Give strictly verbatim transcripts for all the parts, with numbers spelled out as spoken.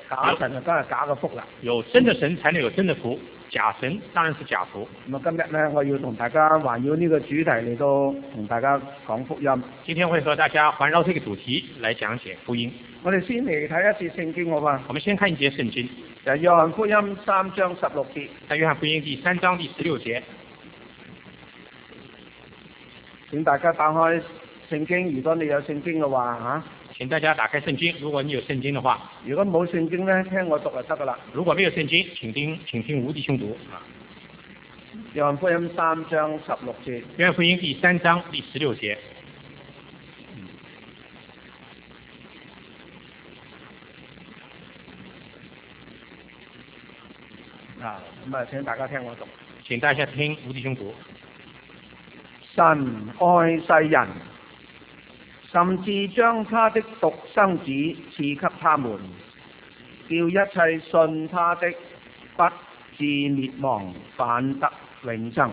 假神就梗係假嘅福啦。 有真的神才能有真的福，假神當然是假福。 咁啊，今日咧我要同大家環繞呢個主題嚟到同大家講福音。 今天會和大家環繞這個主題來講解福音。 我哋先嚟睇一節聖經好嘛？ 我們先看一節聖經， 就係約翰福音三章十六節。 在約翰福音第三章第十六節， 請大家打開聖經，如果你有聖經嘅話嚇。 請大家打開聖經，如果你有聖經的話。 如果冇聖經咧，聽我讀就得噶啦。 如果沒有聖經，請聽請聽吳弟兄讀啊。 約翰福音三章十六節。 約翰福音第三章第十六節。 啊，咁啊，請大家聽我讀。 請大家聽吳弟兄讀。 神愛世人，甚至將他的獨生子賜給他們，叫一切信他的不至滅亡，反得永生。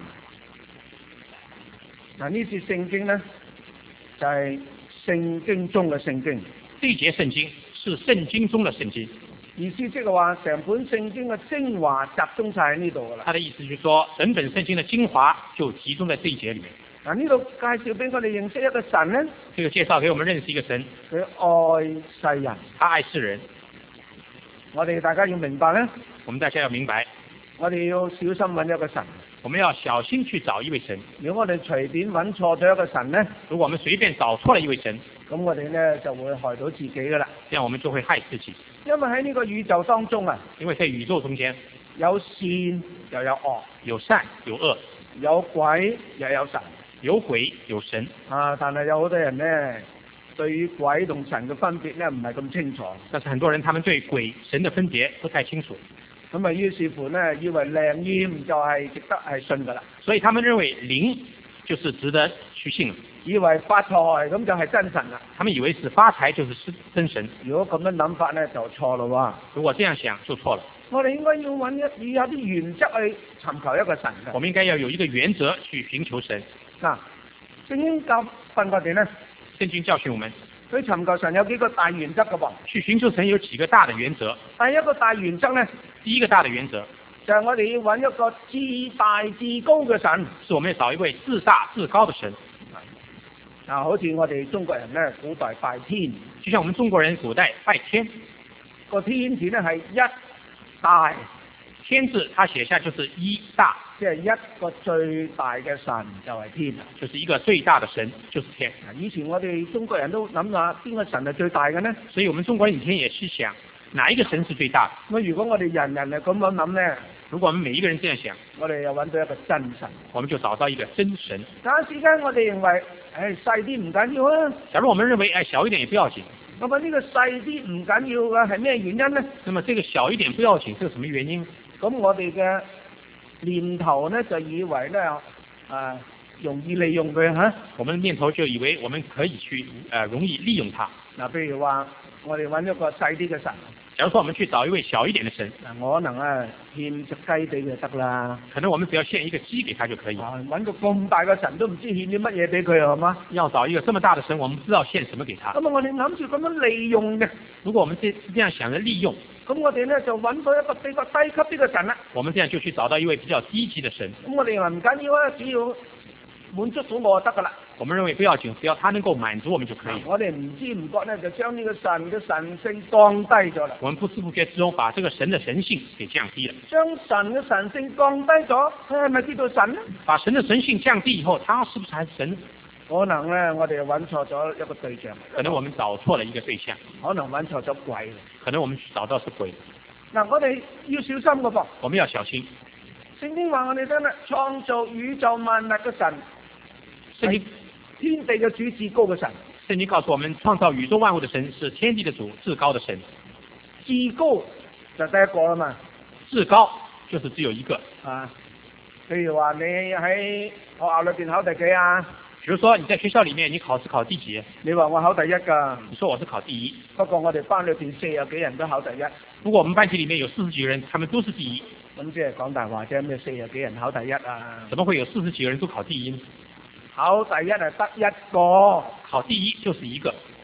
嗱，呢節聖經呢，就係、是、聖經中嘅聖經。 這一節聖經是聖經中的聖經。 意思即係話，成本聖經嘅精華集中晒喺呢度噶啦。 他的意思就是說，整本聖經的精華就集中在這一節裏面。 嗱，呢度介紹俾我哋認識一個神呢， 這個介紹給我們認識一個神， 佢愛世人， 他愛世人。 我哋大家要明白呢， 我們大家要明白， 我哋要小心揾一個神。 我們要小心去找一位神。 如果我哋隨便揾錯咗一個神呢， 如果我們隨便找錯了一位神， 咁我哋呢就會害到自己噶啦。 這樣我們就會害自己。 因為喺呢個宇宙當中啊， 因為在宇宙中間有善又有惡， 有善有惡， 有鬼又有神， 有鬼有神啊！但係有好多人呢，對於鬼同神嘅分別呢唔係咁清楚。 但是很多人他們對鬼神的分別不太清楚。 咁啊，於是乎呢，以為靈驗就係值得係信噶啦。 所以他們認為靈就是值得去信。 以為發財咁就係真神啦。 他們以為是發財就是真神。 如果咁樣諗法呢，就錯啦喎。 如果這樣想就錯了。 我哋應該要揾一以有啲原則去尋求一個神嘅。 我們應該要有一個原則去尋求神。 嗱，聖經教訓我哋呢， 聖經教訓我們， 去尋求神有幾個大原則嘅噃。 去尋求神有幾個大的原則。 第一個大原則呢， 第一個大的原則就係我哋要揾一個至大至高嘅神。 是我們要找一位至大至高的神。 啊，好似我哋中國人呢，古代拜天， 就像我們中國人古代拜天， 個天字呢係一大， 天字他寫下就是一大， 即係一個最大嘅神就係天， 就是一個最大的神就是天。 以前我哋中國人都諗下邊個神係最大嘅呢？ 所以我們中國人以前也是想，哪一個神是最大的？ 咁如果我哋人人係咁樣諗呢？ 如果我們每一個人這樣想， 我哋又揾到一個真神， 我們就找到一個真神。 但係時間我哋認為，誒細啲唔緊要啊。 假如我們認為，誒小一點也不要緊。 咁啊呢個細啲唔緊要嘅係咩原因呢？ 那麼這個小一點不要緊，這是什麼原因？ 咁我哋嘅念頭呢就以為呢，啊容易利用佢嚇。 我們念頭就以為我們可以去，誒、呃、容易利用它。 嗱，譬如話我哋揾一個細啲嘅神。 假如說我們去找一位小一點的神， 我可能啊獻隻雞俾佢就得啦。 可能我們只要獻一個雞給他就可以。 啊，揾個咁大嘅神都唔知獻啲乜嘢俾佢係嘛？ 要找一個這麼大的神，我們不知道獻什麼給他。 咁啊，我哋諗住咁樣利用嘅。 如果我們這這樣想着利用， 咁我哋咧就揾到一個比較低級啲嘅神啦。 我們這樣就去找到一位比較低級的神。 咁我哋話唔緊要啊，只要滿足到我就得噶啦。 我們認為不要緊，只要他能夠滿足我們就可以。 我哋唔知唔覺咧，就將呢個神嘅神性降低咗啦。 我們不知不覺之中，把這個神的神性給降低了。 將神嘅神性降低咗，佢係咪叫做神呢？ 把神的神性降低以後，他是不是還是神？ 可能咧，我哋揾錯咗一個對象。 可能我們找錯了一個對象。 可能揾錯咗鬼。 可能我們找到是鬼。 嗱，我哋要小心㗎噃。 我們要小心。 聖經話我哋聽啦，創造宇宙萬物嘅神。聖經。天地嘅主至高嘅神， 聖經告訴我們，創造宇宙萬物的神是天地的主，至高的神。 至高就第一個啦嘛， 至高就是只有一個啊。譬如話你喺學校裏邊考第幾啊？ 比如說你在學校裏面，你考試考第幾？ 你話我考第一噶， 你說我是考第一。 不過我哋班裏邊四十幾人都考第一。 如果我們班級裏面有四十幾個人，他們都是第一。 咁即係講大話啫，咩四十幾人考第一啊？ 怎麼會有四十幾個人都考第一呢？ 考第一係得一個， 考第一就是一個。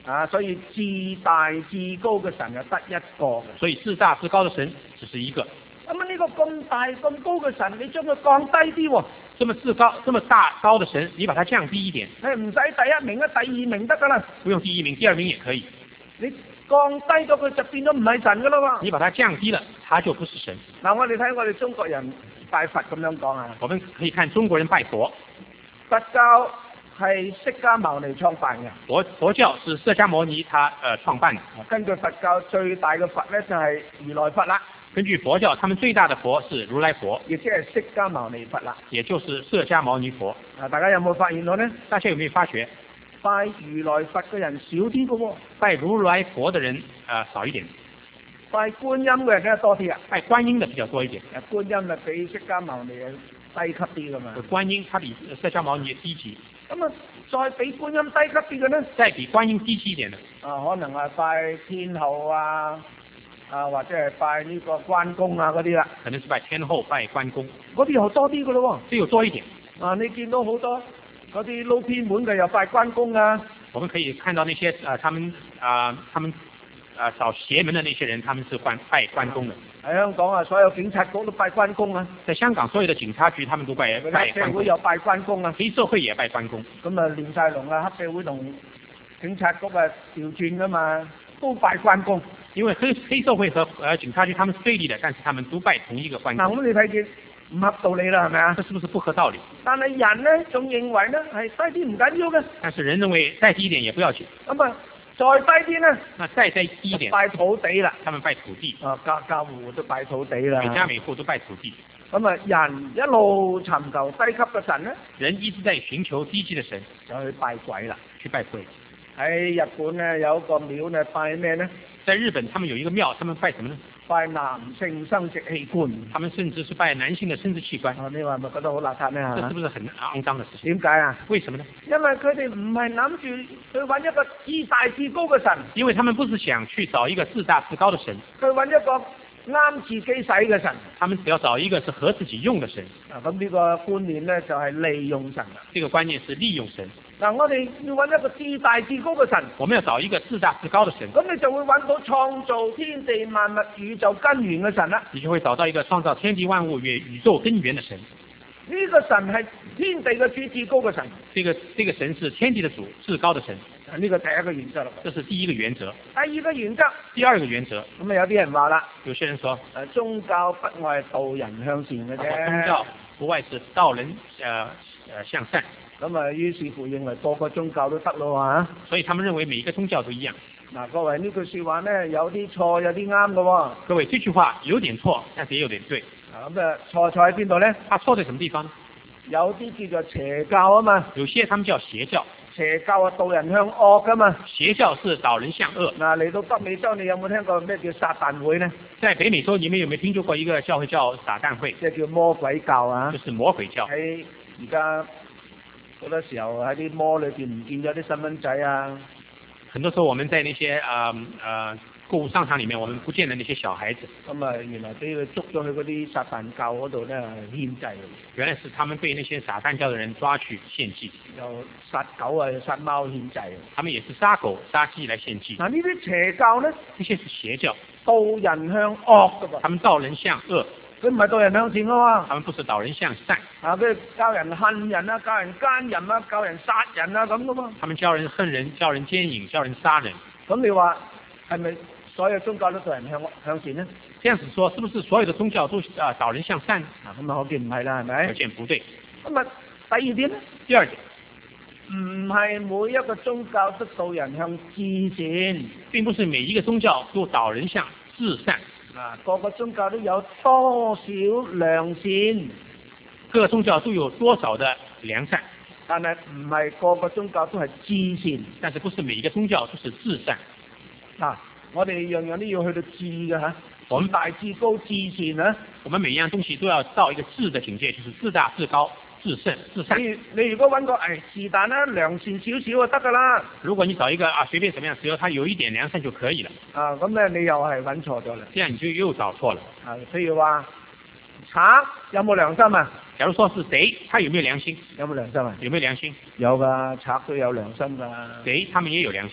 啊，所以至大至高嘅神就得一個嘅。 所以至大至高的神只是一個。 咁啊，呢個咁大咁高嘅神，你將佢降低啲喎。 這麼至高、這麼大高的神，你把它降低一點。 誒唔使第一名啊，第二名得㗎啦。 不用第一名，第二名也可以。 你降低咗佢就變咗唔係神㗎啦喎。 你把它降低了，它就不是神。 嗱，我哋睇我哋中國人拜佛咁樣講啊。 我們可以看中國人拜佛。 佛教係釋迦牟尼創辦嘅。 佛佛教是釋迦牟尼他呃創辦的。 根據佛教最大嘅佛咧就係如來佛啦。 根據佛教，他們最大的佛是如來佛， 亦即係釋迦牟尼佛啦。 也就是釋迦牟尼佛。 啊，大家有冇發現到呢？ 大家有沒有發覺？ 拜如來佛嘅人少啲嘅喎。 拜如來佛嘅人呃少一點。 拜觀音嘅人梗係多啲啊。 拜觀音嘅比較多一點。 誒，觀音啊比釋迦牟尼低級啲㗎嘛。 觀音它比釋迦牟尼低級。 咁啊，再比觀音低級啲嘅呢？ 再比觀音低級一點嘅。 啊，可能係拜天后啊。啊，或者係拜呢個關公啊嗰啲啦， 可能是拜天后、拜關公， 嗰啲又多啲嘅咯喎， 這又多一點。 啊，你見到好多嗰啲撈偏門嘅又拜關公啊。 我們可以看到那些啊、呃，他們啊、呃，他們啊、呃、找邪門的那些人，他們是關拜關公的。 喺香港啊，所有警察局都拜關公啊。 在香港，所有的警察局，他們都拜拜關公。 黑社會又拜關公啊， 黑社會也拜關公。 咁啊，連晒龍啊，黑社會同警察局啊調轉㗎嘛，都拜關公。 因為黑黑社會和呃警察局他們是對立的，但是他們都拜同一個關公。 嗱，咁你睇見唔合道理啦，係咪啊？ 這是不是不合道理？ 但係人呢，仲認為呢係低啲唔緊要嘅。 但是人認為再低一點也不要緊。 咁啊，再低啲呢？ 那再再低一點。 拜土地啦。 他們拜土地。 啊，家家戶戶都拜土地啦。 每家每戶都拜土地。 咁啊，人一路尋求低級嘅神呢， 人一直在尋求低級嘅神， 就去拜鬼啦， 去拜鬼。 喺日本呢，有一個廟呢，拜咩呢？ 在日本，他們有一個廟，他們拜什麼呢？ 拜男性生殖器官。 他們甚至是拜男性的生殖器官。 啊，你話係咪覺得好邋遢呢？ 這是不是很骯髒的事情？ 點解啊？ 為什麼呢？ 因為佢哋唔係諗住去揾一個至大至高嘅神。 因為他們不是想去找一個至大至高的神， 去揾一個啱自己使嘅神。 他們只要找一個是合自己用的神。 啊，咁呢個觀念呢，就係利用神啦。 這個觀念是利用神。 嗱，我哋要揾一個至大至高嘅神。 我們要找一個至大至高的神。 咁你就會揾到創造天地萬物宇宙根源嘅神啦。 你就會找到一個創造天地萬物與宇宙根源的神。 呢個神係天地嘅主，至高嘅神。 這個這個神是天地的主，至高的神。 呢個第一個原則啦。 這是第一個原則。 第二個原則。 第二個原則。 咁啊，有啲人話啦， 有些人說， 誒，宗教不外導人向善嘅啫。 宗教不外是導人誒誒向善。 咁啊，於是乎認為個個宗教都得咯嚇。 所以他們認為每一個宗教都一樣。 嗱，各位呢句説話呢，有啲錯，有啲啱嘅喎。 各位，這句話有點錯，但是也有點對。 啊，咁啊，錯錯喺邊度呢？ 它錯在什麼地方呢？ 有啲叫做邪教啊嘛。 有些他們叫邪教。 邪教啊，導人向惡噶嘛。 邪教是導人向惡。 嗱，嚟到北美洲，你有冇聽過咩叫撒旦會呢？ 在北美洲，你們有沒有聽說過一個教會叫撒旦會？ 即係叫魔鬼教啊。 就是魔鬼教。 喺而家好多時候喺啲魔裏邊唔見咗啲細蚊仔啊。 很多時候我們在那些啊啊購物商場裡面，我們不見了那些小孩子。 咁啊，原來俾佢捉咗去嗰啲撒旦教嗰度咧獻祭。 原來是他們被那些撒旦教的人抓去獻祭。 又殺狗啊，殺貓獻祭。 他們也是殺狗殺雞來獻祭。 嗱，呢啲邪教咧， 這些是邪教， 導人向惡噶噃。 他們導人向惡。 佢唔係導人向善噶嘛。 他們不是導人向善。 啊，佢教人恨人啊，教人奸淫啊，教人殺人啊咁噶嘛。 他們教人恨人，教人奸淫，教人殺人。 咁你話係咪所有宗教都導人向向善呢？ 這樣子說，是不是所有的宗教都啊導人向善？ 啊，咁啊，可見唔係啦，係咪？ 可見不對。 咁啊，第二點呢？ 第二點， 唔係每一個宗教都導人向至善， 並不是每一個宗教都導人向至善。 啊，個個宗教都有多少良善？ 各個宗教都有多少的良善？ 但係唔係個個宗教都係至善， 但是不是每一個宗教都是至善。 嗱、啊，我哋樣樣都要去到至嘅嚇，我們大至高至善啊！ 我們每一樣東西都要到一個至的境界，就是至大、至高、至聖、至善。 你你如果揾個誒是但啦，良善少少就得㗎啦。 如果你找一個啊隨便怎麼樣，只要他有一點良善就可以了。 啊，咁咧你又係揾錯咗啦。 這樣你就又找錯了。 啊，譬如話賊有冇良心啊？ 假如說是賊，他有沒有良心？ 有冇良心啊？ 有沒有良心？ 有㗎，賊都有良心㗎。 賊他們也有良心。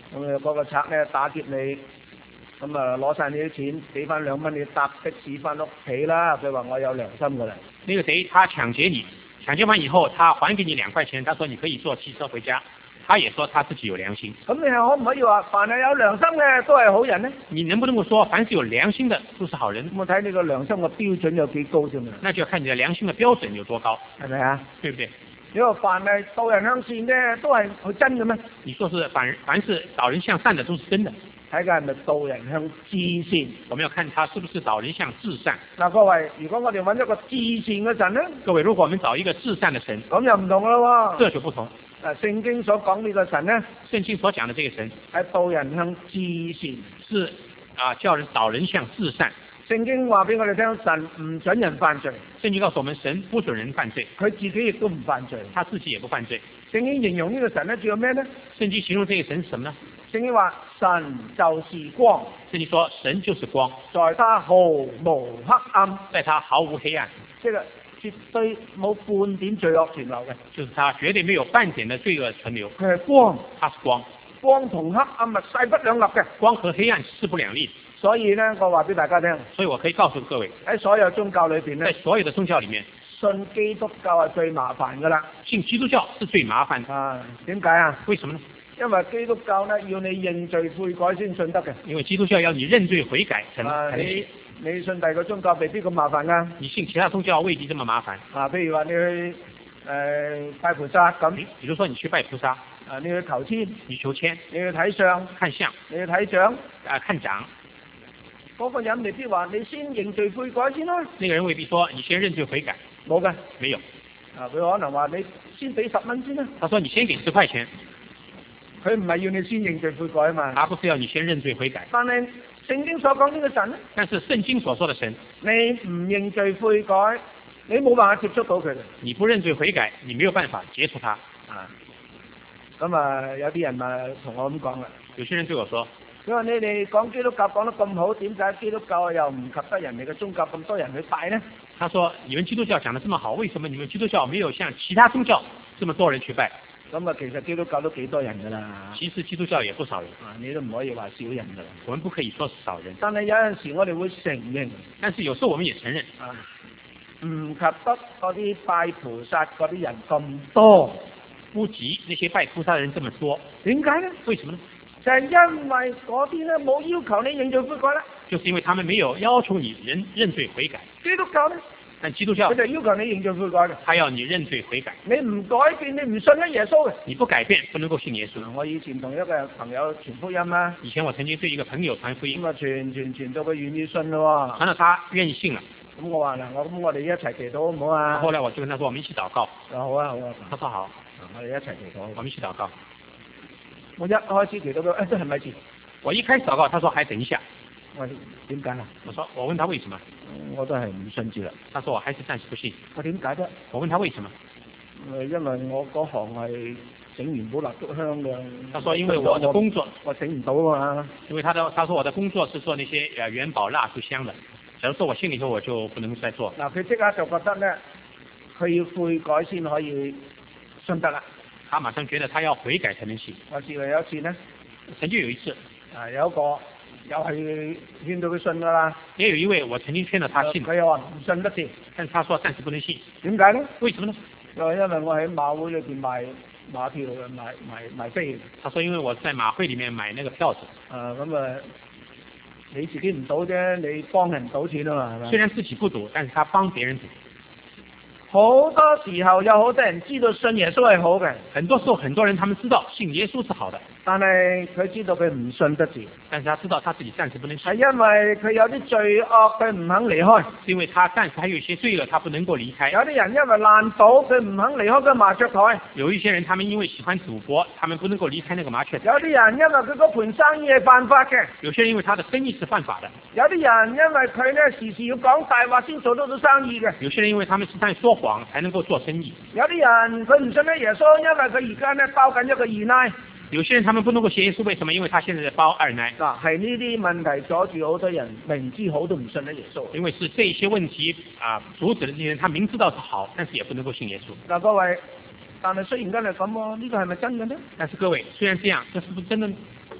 咁啊嗰個賊咧打劫你，咁啊攞晒你啲錢，俾翻兩蚊你搭的士翻屋企啦。佢話我有良心㗎啦。 那個誰他搶劫你，搶劫完以後他還給你兩塊錢，他說你可以坐汽車回家。他也說他自己有良心。 咁你係可唔可以話凡係有良心嘅都係好人呢？ 你能不能夠說凡是有良心的都是好人？ 我睇你個良心嘅標準有幾高啫嘛。 那就要看你的良心的標準有多高， 係咪啊？ 對不對？ 你話凡係導人向善嘅都係係真嘅咩？ 你說是凡凡是導人向善的都是真的， 睇下係咪導人向至善？ 我們要看他是不是導人向至善。 嗱，各位，如果我哋揾一個至善嘅神咧， 各位，如果我們找一個至善的神， 咁又唔同啦喎。 這就不同。 誒，聖經所講呢個神咧， 聖經所講的這個神係導人向至善， 是啊，叫人導人向至善。 聖經話俾我哋聽，神唔准人犯罪。 聖經告訴我們，神不准人犯罪， 佢自己亦都唔犯罪， 他自己也不犯罪。 聖經形容呢個神咧，叫做咩咧？ 聖經形容這個神是什麼呢？ 聖經話神就是光， 聖經說神就是光， 在他毫無黑暗， 在他毫無黑暗， 即係絕對冇半點罪惡存留嘅， 就是他絕對沒有半點的罪惡存留。 佢係光， 他是光， 光同黑暗係勢不兩立嘅， 光和黑暗勢不兩立。 所以咧，我話俾大家聽， 所以我可以告訴各位， 喺所有宗教裏邊咧， 在所有的宗教裡面， 信基督教係最麻煩噶啦。 信基督教是最麻煩的。 啊，點解啊？ 為什麼呢？ 因為基督教咧要你認罪悔改先信得嘅。 因為基督教要你認罪悔改才能啊， 才能信。 你你信第二個宗教未必咁麻煩噶。 你信其他宗教未必這麼麻煩。 啊，譬如話你去誒、呃、拜菩薩咁， 比如說你去拜菩薩， 啊你去求籤， 你求籤， 你去睇相， 看相， 你去睇掌， 啊看掌， 嗰個人未必話你先認罪悔改先啦。 那個人未必說你先認罪悔改， 冇嘅， 沒有。 啊佢可能話你先俾十蚊先啦。 他說你先給十塊錢， 佢唔係要你先認罪悔改啊嘛。 他不是要你先認罪悔改。 但係聖經所講呢個神咧， 但是聖經所說的神， 你唔認罪悔改，你冇辦法接觸到佢嘅。 你不認罪悔改，你沒有辦法接觸他。 啊，咁啊有啲人咪同我咁講啦。 有些人對我說， 佢話你哋講基督教講得咁好，點解基督教又唔及得人哋嘅宗教咁多人去拜呢？ 他說你們基督教講得這麼好，為什麼你們基督教沒有像其他宗教這麼多人去拜？ 咁啊，其實基督教都幾多人㗎啦。 其實基督教也不少人， 啊，你都唔可以話少人㗎啦。 我們不可以說是少人。 但係有陣時我哋會承認， 但是有時候我們也承認， 啊，唔及得嗰啲拜菩薩嗰啲人咁多， 不及那些拜菩薩的人這麼多。 點解呢？ 為什麼呢？ 就係因為嗰啲咧冇要求你認罪悔改啦。 就是因為他們沒有要求你認認罪悔改。 基督教咧， 但基督教佢就要求你認罪悔改嘅。 他要你認罪悔改。 你唔改變，你唔信得耶穌嘅。 你不改變，不能夠信耶穌。 我以前同一個朋友傳福音啦， 以前我曾經對一個朋友傳福音， 咁啊傳傳傳到佢願意信咯傳到他願意信了。 咁我話嗱，我咁我哋一齊祈禱好唔好啊？ 後來我就跟他說，我們一起禱告。 好啊好啊。 他說好， 我哋一齊祈禱。 我們一起禱告。 我一開始祈禱佢，誒，都係咪住？ 我一開始禱告，他說還等一下。 我點解啊？ 我說我問他為什麼， 我都係唔信住啦。 他說我還是暫時不信。 我點解啫？ 我問他為什麼， 誒，因為我嗰行係整元寶蠟燭香嘅。 他說因為我的工作， 我整唔到啊嘛。 因為他的他說我的工作是做那些誒元寶蠟燭香的，假如說我信了以後我就不能再做。 嗱，佢即刻就覺得咧，佢要悔改先可以信得啦。 他馬上覺得他要悔改才能信。 我試過有一次呢， 曾經有一次， 啊有一個又係勸到佢信噶啦， 也有一位我曾經勸了他信， 佢又話唔信得住， 但是他說暫時不能信。 點解呢？ 為什麼呢？ 就係因為我喺馬會裏邊賣馬票嘅，賣賣賣飛。 他說因為我在馬會裡面買那個票子。 啊咁啊，你自己唔賭啫，你幫人賭錢啊嘛，係咪？ 雖然自己不賭，但是他幫別人賭。 好多時候有好多人知道信耶穌係好嘅， 很多時候很多人他們知道信耶穌是好的， 但係佢知道佢唔信得住， 但是他知道他自己暫時不能信， 係因為佢有啲罪惡，佢唔肯離開。 是因為他暫時還有一些罪惡，他不能夠離開。 有啲人因為爛賭，佢唔肯離開個麻雀台。 有一些人他們因為喜歡賭博，他們不能夠離開那個麻雀台。 有啲人因為佢嗰盤生意係犯法嘅。 有些人因為他的生意是犯法的。 有啲人因為佢咧時時要講大話先做得到生意嘅。 有些人因為他們時常說謊才能夠做生意。 有啲人佢唔信得耶穌，因為佢而家咧包緊一個二奶。 有些人他們不能夠信耶穌，為什麼？因為他現在在包二奶。 嗱，係呢啲問題阻住好多人明知好都唔信得耶穌。 因為是這些問題啊阻止了這些人，他明知道是好，但是也不能夠信耶穌。 嗱，各位，但係雖然今日咁喎，呢個係咪真嘅呢？ 但是各位，雖然這樣，這是不是真的呢？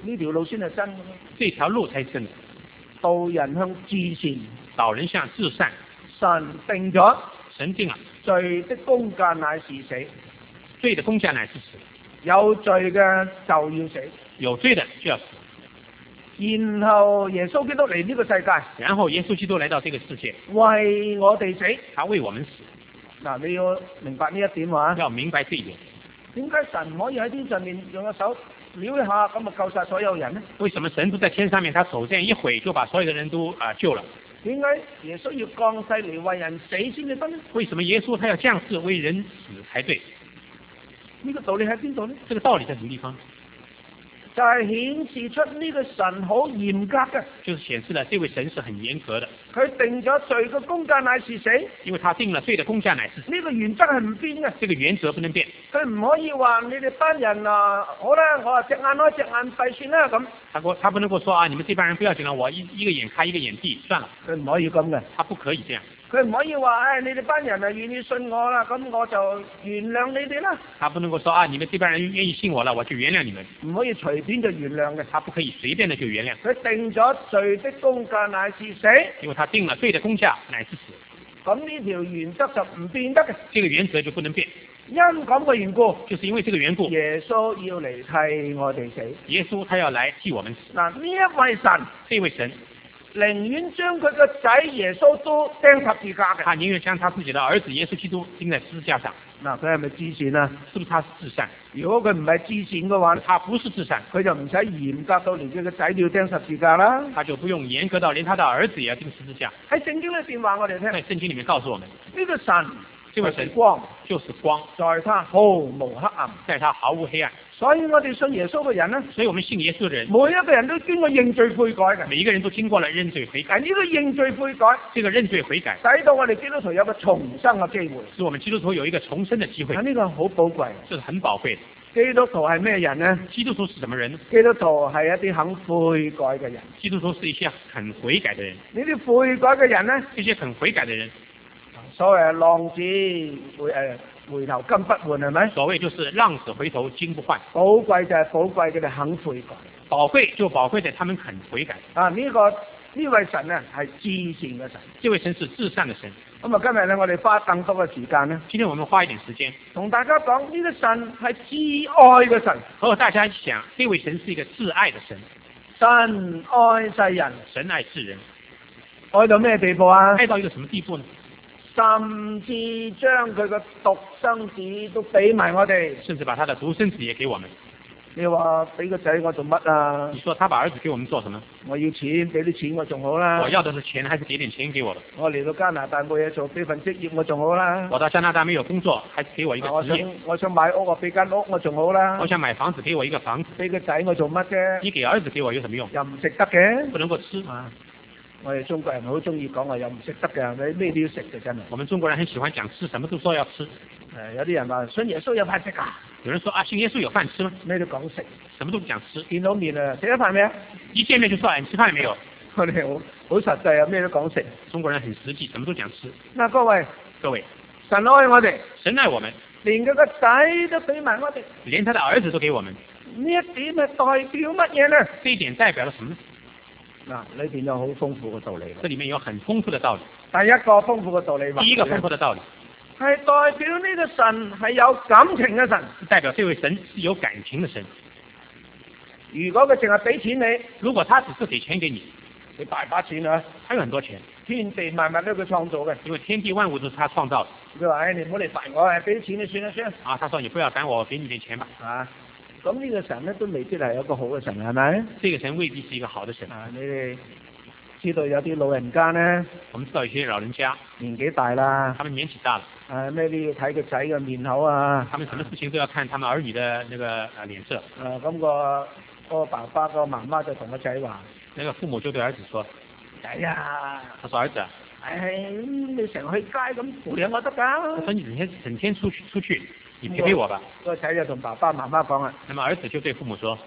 呢條路先係真嘅。 這條路才是真的， 導人向至善， 導人向至善。 神定咗， 神定了， 罪的工價乃是死， 罪的工價乃是死， 有罪嘅就要死， 有罪的就要死。 然後耶穌基督嚟呢個世界， 然後耶穌基督來到這個世界， 為我哋死。 他為我們死。 嗱，你要明白呢一點話， 要明白這一點。 點解神唔可以喺天上面用個手撩一下，咁啊救晒所有人呢？ 為什麼神不在天上面，他手這樣一揮就把所有的人都啊、呃、救了？ 點解耶穌要降世嚟為人死先至得呢？ 為什麼耶穌他要降世為人死才對？ 呢個道理喺邊度呢？ 這個道理在什麼地方？ 就係顯示出呢個神好嚴格嘅， 就是顯示了這位神是很嚴格的。 佢定咗罪嘅工價乃是死， 因為他定了罪的工價乃是死。 呢個原則係唔變嘅， 這個原則不能變。 佢唔可以話你哋班人啊，好啦，我話隻眼開隻眼閉算啦咁。 他說他不能夠說啊，你們這班人不要緊了，我一一個眼開一個眼閉算了。 佢唔可以咁嘅， 他不可以這樣。 佢唔可以話誒、哎，你哋班人啊願意信我啦，咁我就原諒你哋啦。 他不能夠說啊，你們這班人願意信我了，我就原諒你們。 唔可以隨便就原諒嘅， 他不可以隨便的就原諒。 佢定咗罪的工價乃是死， 因為他定了罪的工價乃是死。 咁呢條原則就唔變得嘅。 這個原則就不能變。 因咁嘅緣故， 就是因為這個緣故， 耶穌要嚟替我哋死。 耶穌他要來替我們死。 嗱，呢一位神， 這位神寧願將佢個仔耶穌都釘十字架嘅。 他寧願將他自己的兒子耶穌基督釘在十字架上。 嗱，佢係咪至善啊？ 是不是他是至善？ 如果佢唔係至善嘅話， 他不是至善， 佢就唔使嚴格到連佢個仔都要釘十字架啦。 他就不用嚴格到連他的兒子也要釘十字架。 喺聖經裏邊話我哋聽， 在聖經裏面告訴我們， 呢個神， 這位神光就是光， 在他毫無黑暗， 在他毫無黑暗。 所以我哋信耶穌嘅人呢， 所以我們信耶穌嘅人， 每一個人都經過認罪悔改嘅， 每一個人都經過了認罪悔改。 呢個認罪悔改， 這個認罪悔改， 使到我哋基督徒有個重生嘅機會， 使我們基督徒有一個重生嘅機會。 呢個好寶貴， 這是很寶貴的。 基督徒係咩人呢？ 基督徒是什麼人呢？ 基督徒係一啲肯悔改嘅人。 基督徒是一些肯悔改嘅人。 呢啲悔改嘅人呢？ 這些肯悔改嘅人， 所謂浪子回誒回頭金不換係咪？ 所謂就是浪子回頭金不換。 寶貴就係寶貴，佢哋肯悔改。 寶貴就寶貴在他們肯悔改。 啊，呢、這個呢位神呢係至善嘅神。 這位神是至善嘅神。 咁啊，今日咧我哋花更多嘅時間呢， 今天我們花一點時間， 同大家講呢、這個神係至愛嘅神。 和大家講，呢位神是一個至愛嘅神。 神愛世人， 神愛世人， 愛到咩地步啊？ 愛到一個什麼地步呢？ 甚至將佢個獨生子都俾埋我哋， 甚至把他的獨生子也給我們。 你話俾個仔我做乜啊？ 你說他把兒子給我們做什麼？ 我要錢，俾啲錢我仲好啦。 我要的是錢，還是給點錢給我的？ 我嚟到加拿大冇嘢做，俾份職業我仲好啦。 我到加拿大沒有工作，還是給我一個職業。 我想我想買屋，我俾間屋我仲好啦。 我想買房子，給我一個房子。 俾個仔我做乜啫？ 你給兒子給我有什麼用？ 又唔食得嘅， 不能夠吃啊！我哋中國人好中意講話又唔食得嘅，你咩都要食嘅真係。 我們中國人很喜歡講吃，什麼都說要吃。 誒，有啲人話信耶穌有飯食啊！ 有人說啊，信耶穌有飯吃嗎？ 咩都講食， 什麼都講吃。 見到面啊，食咗飯未啊？ 一見面就說啊，你吃飯沒有？ 我哋好好實際啊，咩都講食。 中國人很實際，什麼都講吃。 嗱，各位， 各位， 神愛我哋， 神愛我們， 連佢個仔都俾埋我哋， 連他的兒子都給我們。 呢一點係代表乜嘢呢？ 這一點代表了什麼呢？ 嗱，裏邊有好豐富嘅道理。 這裡面有很豐富的道理。 第一個豐富嘅道理， 第一個豐富的道理係代表呢個神係有感情嘅神， 代表這位神是有感情的神。 如果佢淨係俾錢你， 如果他只是給錢給你， 你大把錢啊， 他有很多錢， 天地萬物都佢創造嘅， 因為天地萬物都是他創造的。 佢話：唉，你唔好嚟煩我，誒，俾啲錢你算啦算。 啊，他說你不要煩我，我給你點錢吧。 啊，咁呢個神咧都未必係一個好嘅神，係咪？ 這個神未必是一個好的神。 啊，你哋知道有啲老人家呢， 我們知道有些老人家年紀大啦， 他們年紀大了， 誒咩都要睇個仔嘅面口啊， 他們什麼事情都要看他們兒女的那個呃臉色。 誒咁個嗰個爸爸個媽媽就同個仔話： 那個父母就對兒子說： 仔呀， 他說兒子， 唉，你成日去街咁陪兩我得㗎。 他說你整天整天出去出去，你陪陪我吧。 個仔就同爸爸媽媽講啊， 那麼兒子就對父母說：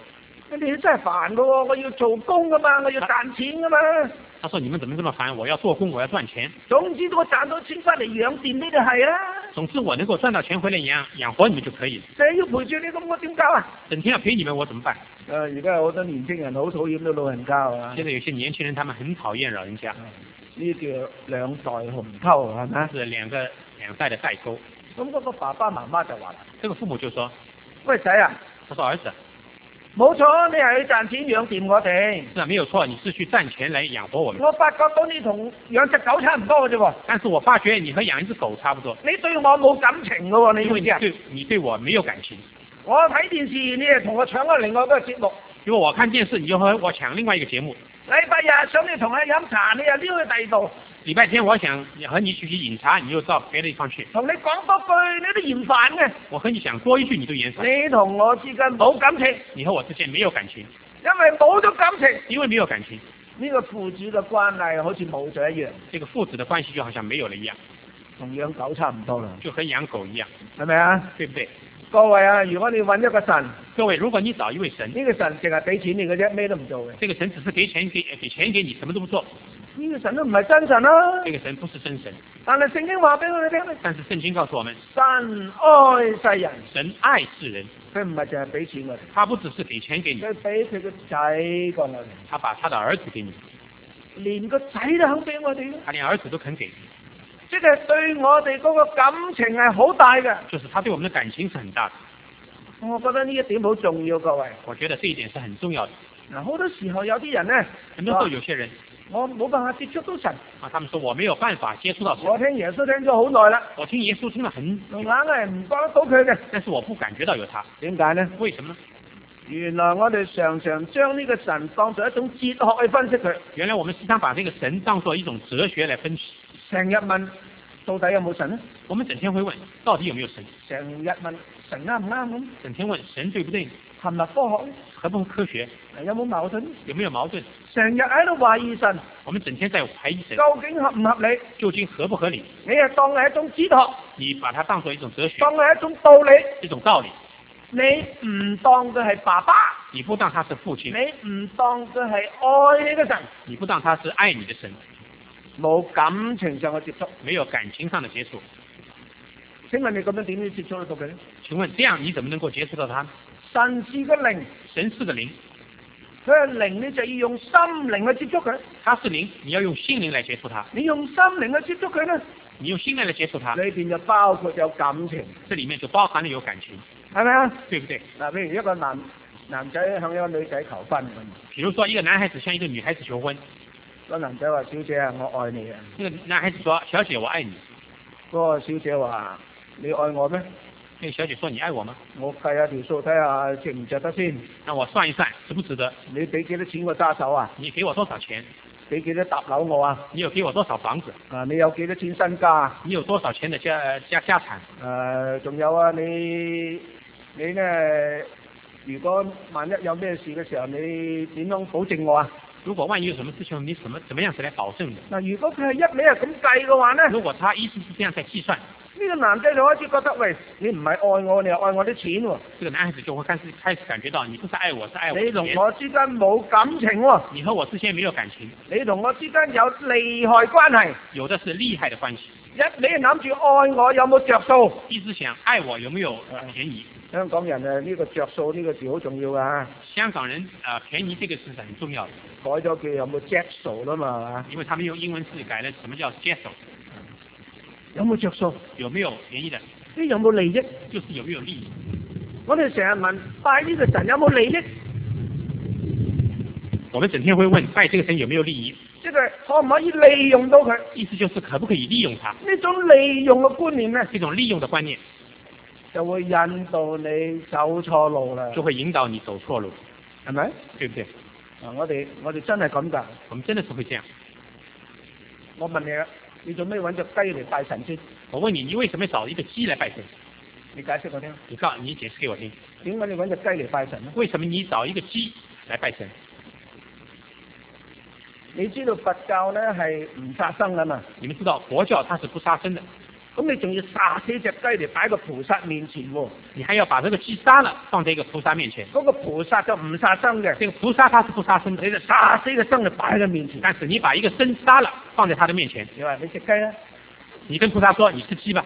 你哋真係煩噶喎，我要做工噶嘛，我要賺錢噶嘛。 他說：你們怎麼這麼煩？我要做工，我要賺錢。 總之我賺到錢翻嚟養掂呢就係啦。 總之我能夠賺到錢回來養養活你們就可以。 成日要陪住你咁，我點搞啊？ 整天要陪你們，我怎麼辦？ 誒，而家好多年輕人好討厭啲老人家啊。 現在有些年輕人，他們很討厭老人家。 呢叫兩代鴻溝係咪？ 是兩個兩代的代溝。 咁嗰個爸爸媽媽就話啦， 這個父母就說： 喂仔啊， 他說兒子。 冇錯，你係去賺錢養掂我哋。是啊， 沒有錯，你是去賺錢來養活我們。 我發覺到你同養隻狗差唔多嘅啫喎。 但是我發覺你和養一隻狗差不多。 你對我冇感情嘅喎，你知唔知啊？ 對，你對我沒有感情。 我睇電視，你係同我搶咗另外一個節目。 如果我看電視，你就和我搶另外一個節目。 禮拜日想你同佢飲茶，你又撩去第二度。 禮拜天我想和你去去飲茶，你又到別的地方去。 同你講多句，你都嫌煩嘅。 我和你講多一句，你都嫌煩。 你同我之間冇感情。 你和我之間沒有感情。 因為冇咗感情。 因為沒有感情。 呢個父子嘅關係好似冇咗一樣。 這個父子的關係就好像沒有了一樣。 同養狗差唔多啦。 就和養狗一樣， 係咪啊？ 對不對？ 各位啊，如果你揾一個神， 各位，如果你找一位神， 呢個神淨係俾錢你嘅啫，咩都唔做嘅。 這個神只是給錢給給錢給你，什麼都不做。 呢個神都唔係真神啦。 這個神不是真神。 但係聖經話俾我哋聽咧。 但是聖經告訴我們， 神愛世人， 神愛世人。 佢唔係淨係俾錢我哋， 他不只是給錢給你， 佢俾佢個仔過我哋， 他把他的兒子給你， 連個仔都肯俾我哋， 他連兒子都肯給。 即係對我哋嗰個感情係好大嘅。 就是他對我們的感情是很大的。 我覺得呢一點好重要，各位。 我覺得這一點是很重要的。 嗱，好多時候有啲人咧， 很多時候有些人， 我冇辦法接觸到神。 啊，他們說我沒有辦法接觸到神。 我聽耶穌聽咗好耐啦。 我聽耶穌聽了很， 硬係唔覺得到佢嘅。 但是我不感覺到有他。 點解呢？ 為什麼呢？ 原來我哋常常將呢個神當作一種哲學去分析佢。 原來我們時常把這個神當作一種哲學來分析。 成日問到底有冇神呢？ 我們整天會問到底有沒有神？ 成日問神啱唔啱咁？ 整天問神對不對？ 係咪科學？ 合不合科學？ 有冇矛盾？ 有沒有矛盾？ 成日喺度懷疑神。 我們整天在懷疑神。 究竟合唔合理？ 究竟合不合理？ 你係當係一種哲學。你把它當作一種哲學。 當係一種道理。 一種道理。 你唔當佢係爸爸。 你不當他是父親。 你唔當佢係愛你嘅神。 你不當他是愛你的神。 冇感情上嘅接觸， 沒有感情上的接觸。 請問你咁樣點樣接觸得到佢呢？ 請問這樣你怎麼能夠接觸到他？ 神是個靈， 神是個靈， 佢係靈，你就要用心靈去接觸佢。 他是靈，你要用心靈來接觸他。 你用心靈去接觸佢呢？ 你用心靈來接觸他， 裏邊就包括有感情， 這裡面就包含了有感情， 係咪啊？ 對不對？ 嗱，譬如一個男男仔向一個女仔求婚咁。 比如說一個男孩子向一個女孩子求婚。 個男仔話：小姐啊，我愛你啊。 那個男孩子說：小姐，我愛你。 嗰個小姐話：你愛我咩？ 那個小姐說：你愛我嗎？ 我計下條數，睇下值唔值得先。 那我算一算，值不值得？ 你俾幾多錢我揸手啊？ 你給我多少錢？ 俾幾多搭樓我啊？ 你有給我多少房子？ 啊，你有幾多錢身家啊？ 你有多少錢的家家家產？誒、 呃，仲有啊，你你呢？如果萬一有咩事嘅時候，你點樣保證我啊？ 如果萬一有什麼事情，你什麼怎麼樣子來保證的？ 嗱，如果佢係一味係咁計嘅話呢？ 如果他一直是這樣在計算， 呢個男仔就開始覺得，喂，你唔係愛我，你又愛我啲錢喎。 這個男孩子就會開始開始感覺到，你不是愛我，是愛我。 你同我之間冇感情喎。 你和我之間沒有感情。 你同我之間有利害關係。 有的是利害的關係。 一你諗住愛我有冇着數？ 一直想愛我有沒有便宜？ 香港人啊，呢個着數呢個字好重要噶。 香港人啊，便宜這個是很重要的。 改咗叫有冇着數啦嘛？ 因為他們用英文字改了，什麼叫接手？ 有冇着數？ 有沒有便宜的？ 呢有冇利益？ 就是有沒有利益。 我哋成日問拜呢個神有冇利益？ 我們整天會問拜這個神有沒有利益？ 即係可唔可以利用到佢？ 意思就是可不可以利用它？ 呢種利用嘅觀念呢？ 這種利用的觀念就會引導你走錯路啦。 就會引導你走錯路， 係咪？ 對不對？ 啊，我哋我哋真係咁㗎。 我們真的是會這樣。 我問你啊，你做咩揾隻雞嚟拜神先？ 我問你，你為什麼找一個雞來拜神？ 你解釋我聽。 你告，你解釋給我聽。 點解你揾隻雞嚟拜神呢？ 為什麼你找一個雞來拜神？ 你知道佛教呢係唔殺生㗎嘛？ 你們知道佛教它是不殺生的。 咁你仲要殺死隻雞嚟擺個菩薩面前喎？ 你還要把這個雞殺了放在一個菩薩面前。 嗰個菩薩就唔殺生嘅， 這個菩薩他是不殺生的， 你就殺死個生嚟擺喺佢面前。 但是你把一個生殺了放在他的面前， 你話你食雞啦， 你跟菩薩說你是雞吧，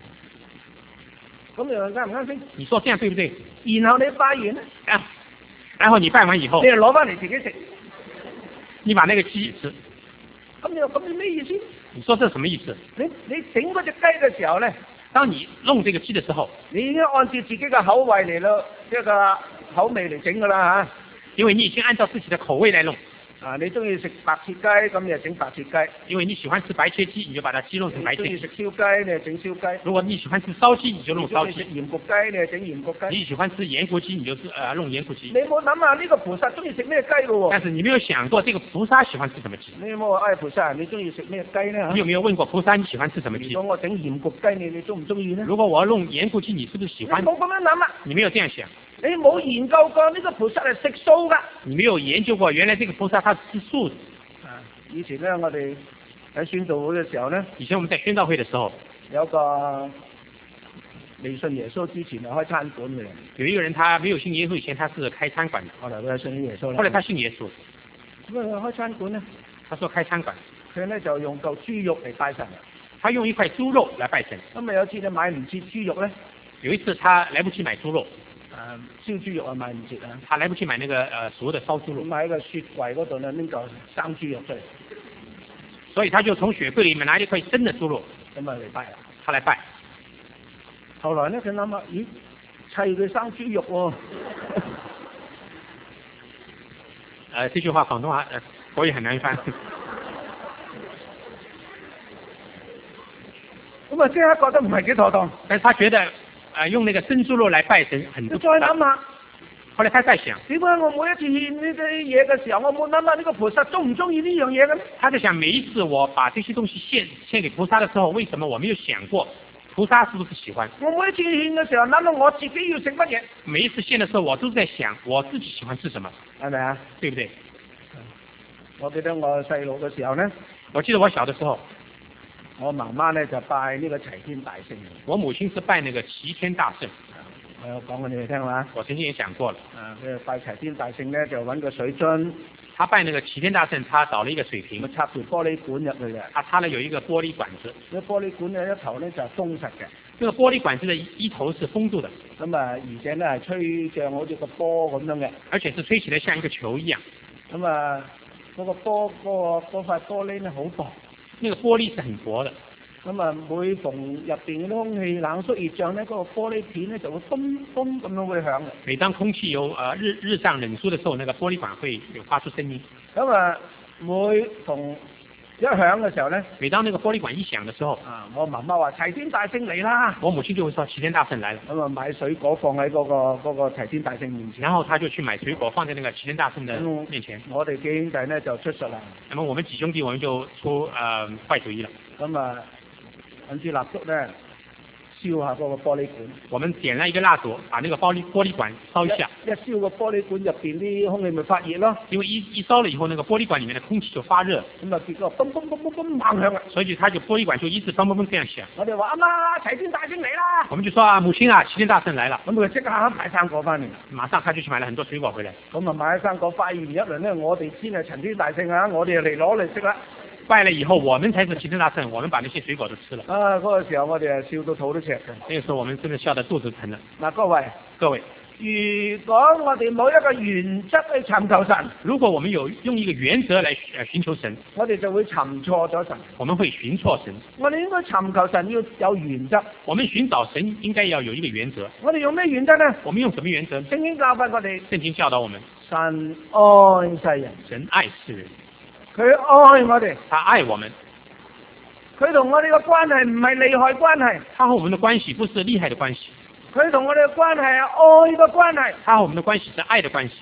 咁又啱唔啱先？ 你說這樣對不對？ 然後你拜完咧， 啊，然後你拜完以後你，就攞翻嚟自己食， 你把那個雞吃， 咁你話咁你咩意思？ 你說這是什麼意思？ 你你整嗰隻雞嘅時候咧， 當你弄這個雞的時候， 你已經按照自己嘅口味嚟咯，即係個口味嚟整噶啦嚇。 因為你已經按照自己的口味來弄。 啊，你中意食白切雞，咁你就整白切雞； 因為你喜歡吃白切雞，你就把它雞弄成白切雞。 你中意食燒雞，你就整燒雞； 如果你喜歡吃燒雞，你就弄燒雞； 你中意食鹽焗雞，你就整鹽焗雞。 你喜歡吃鹽焗雞，你就是呃弄鹽焗雞。 你冇諗下呢個菩薩中意食咩雞嘅喎？ 但是你沒有想過這個菩薩喜歡吃什麼雞？ 你有冇話哎菩薩，你中意食咩雞呢？ 你有沒有問過菩薩你喜歡吃什麼雞？ 如果我整鹽焗雞，你你中唔中意呢？ 如果我要弄鹽焗雞，你是不是喜歡？ 你冇咁樣諗啊！ 你沒有這樣想。 你冇研究過呢個菩薩係食素噶。 你沒有研究過，原來這個菩薩他是吃素的。 啊，以前咧我哋喺宣道會嘅時候咧， 以前我們在宣道會的時候， 有個未信耶穌之前係開餐館嘅， 有一個人他沒有信耶穌以前他是開餐館的， 後來佢信咗耶穌啦。 後來他信耶穌， 咁啊開餐館咧， 他說開餐館， 佢咧就用嚿豬肉嚟拜神。 他用一塊豬肉來拜神。 咁啊有次你買唔切豬肉咧， 有一次他來不及買豬肉， 誒燒豬肉啊買唔切啊， 他來不及買那個呃熟的燒豬肉， 咁喺個雪櫃嗰度咧拎嚿生豬肉出嚟， 所以他就從雪櫃裡面拿一塊生的豬肉， 咁啊嚟拜啦。 他來拜。 後來咧佢諗下，咦砌佢生豬肉喎、哦， 呃這句話廣東話呃國語很難翻。 咁啊即刻覺得唔係幾妥當， 但是他覺得呃用那個生豬肉來拜神很不再妥當。 諗下。 後來他在想， 點解我每一次獻呢啲嘢嘅時候，我冇諗下呢個菩薩中唔中意呢樣嘢嘅咧？ 他在想每一次我把這些東西獻獻給菩薩的時候，為什麼我沒有想過菩薩是不是喜歡？ 我每一次獻嘅時候，諗到我自己要食乜嘢？ 每一次獻的時候，我都在想我自己喜歡吃什麼， 係咪啊？ 對不對？ 我記得我細路嘅時候咧， 我記得我小的時候， 我媽媽咧就拜呢個齊天大聖。 我母親是拜那個齊天大聖。 我有講過你哋聽啦。 我曾經也講過了。 啊，佢拜齊天大聖咧，就揾個水樽， 他拜那個齊天大聖，他找了一個水瓶， 插條玻璃管入去嘅。 他插了有一個玻璃管子。 呢玻璃管嘅一頭咧就係封實嘅。 這個玻璃管子的一頭是封住的。 咁啊，而且咧係吹脹好似個波咁樣嘅。 而且是吹起來像一個球一樣。 咁啊，嗰個波嗰個嗰塊玻璃咧好薄。 那個玻璃是很薄的。 咁啊，每逢入邊嗰啲空氣冷縮熱脹咧，嗰、那個玻璃片咧就會嘣嘣咁樣會響嘅。 每當空氣有呃日日上冷縮的時候，那個玻璃管會有發出聲音。 咁啊，每逢一響嘅時候咧， 每當那個玻璃管一響嘅時候， 啊，我媽媽話齊天大聖嚟啦， 我母親就會說齊天大聖來了。 咁啊，買水果放喺嗰、那個嗰、那個齊天大聖面前。 然後他就去買水果放在那個齊天大聖的面前。 嗯、我哋幾兄弟咧就出術啦。 那麼我們幾兄弟我們就出呃壞主意了。 咁啊。揾支蠟燭咧，燒下嗰個玻璃管。 我們點了一個蠟燭，把那個玻璃玻璃管燒一下。 一燒個玻璃管入邊啲空氣咪發熱咯。 因為一一燒了以後，那個玻璃管裡面的空氣就發熱。 咁啊，結果嘣嘣嘣嘣嘣猛響啊！ 所以它就玻璃管就一直嘣嘣嘣這樣響。 我哋話阿媽，齊天大聖嚟啦！ 我們就說啊，母親啊，齊天大聖來了。 咁佢即刻買生果翻嚟。 馬上他就去買了很多水果回來。 咁啊，買咗生果，拜完一輪咧，我哋先係齊天大聖啊！我哋就嚟攞嚟食啦。 拜了以後，我們才是齊天大聖，我們把那些水果都吃了。 啊，嗰、那個時候我哋係笑到肚都赤嘅。 那個時候我們真的笑得肚子疼了。 嗱，各位， 各位， 如果我哋冇一個原則去尋求神， 如果我們有用一個原則來呃尋求神， 我哋就會尋錯咗神。 我們會尋錯神。 我哋應該尋求神要有原則。 我們尋找神應該要有一個原則。 我哋用咩原則呢？ 我們用什麼原則？ 聖經教訓我哋。 聖經教導我們， 神愛世人， 神愛世人， 佢愛我哋， 他愛我們。 佢同我哋嘅關係唔係利害關係， 他和我們的關係不是利害的關係， 佢同我哋嘅關係係愛嘅關係， 他和我們的關係是愛的關係。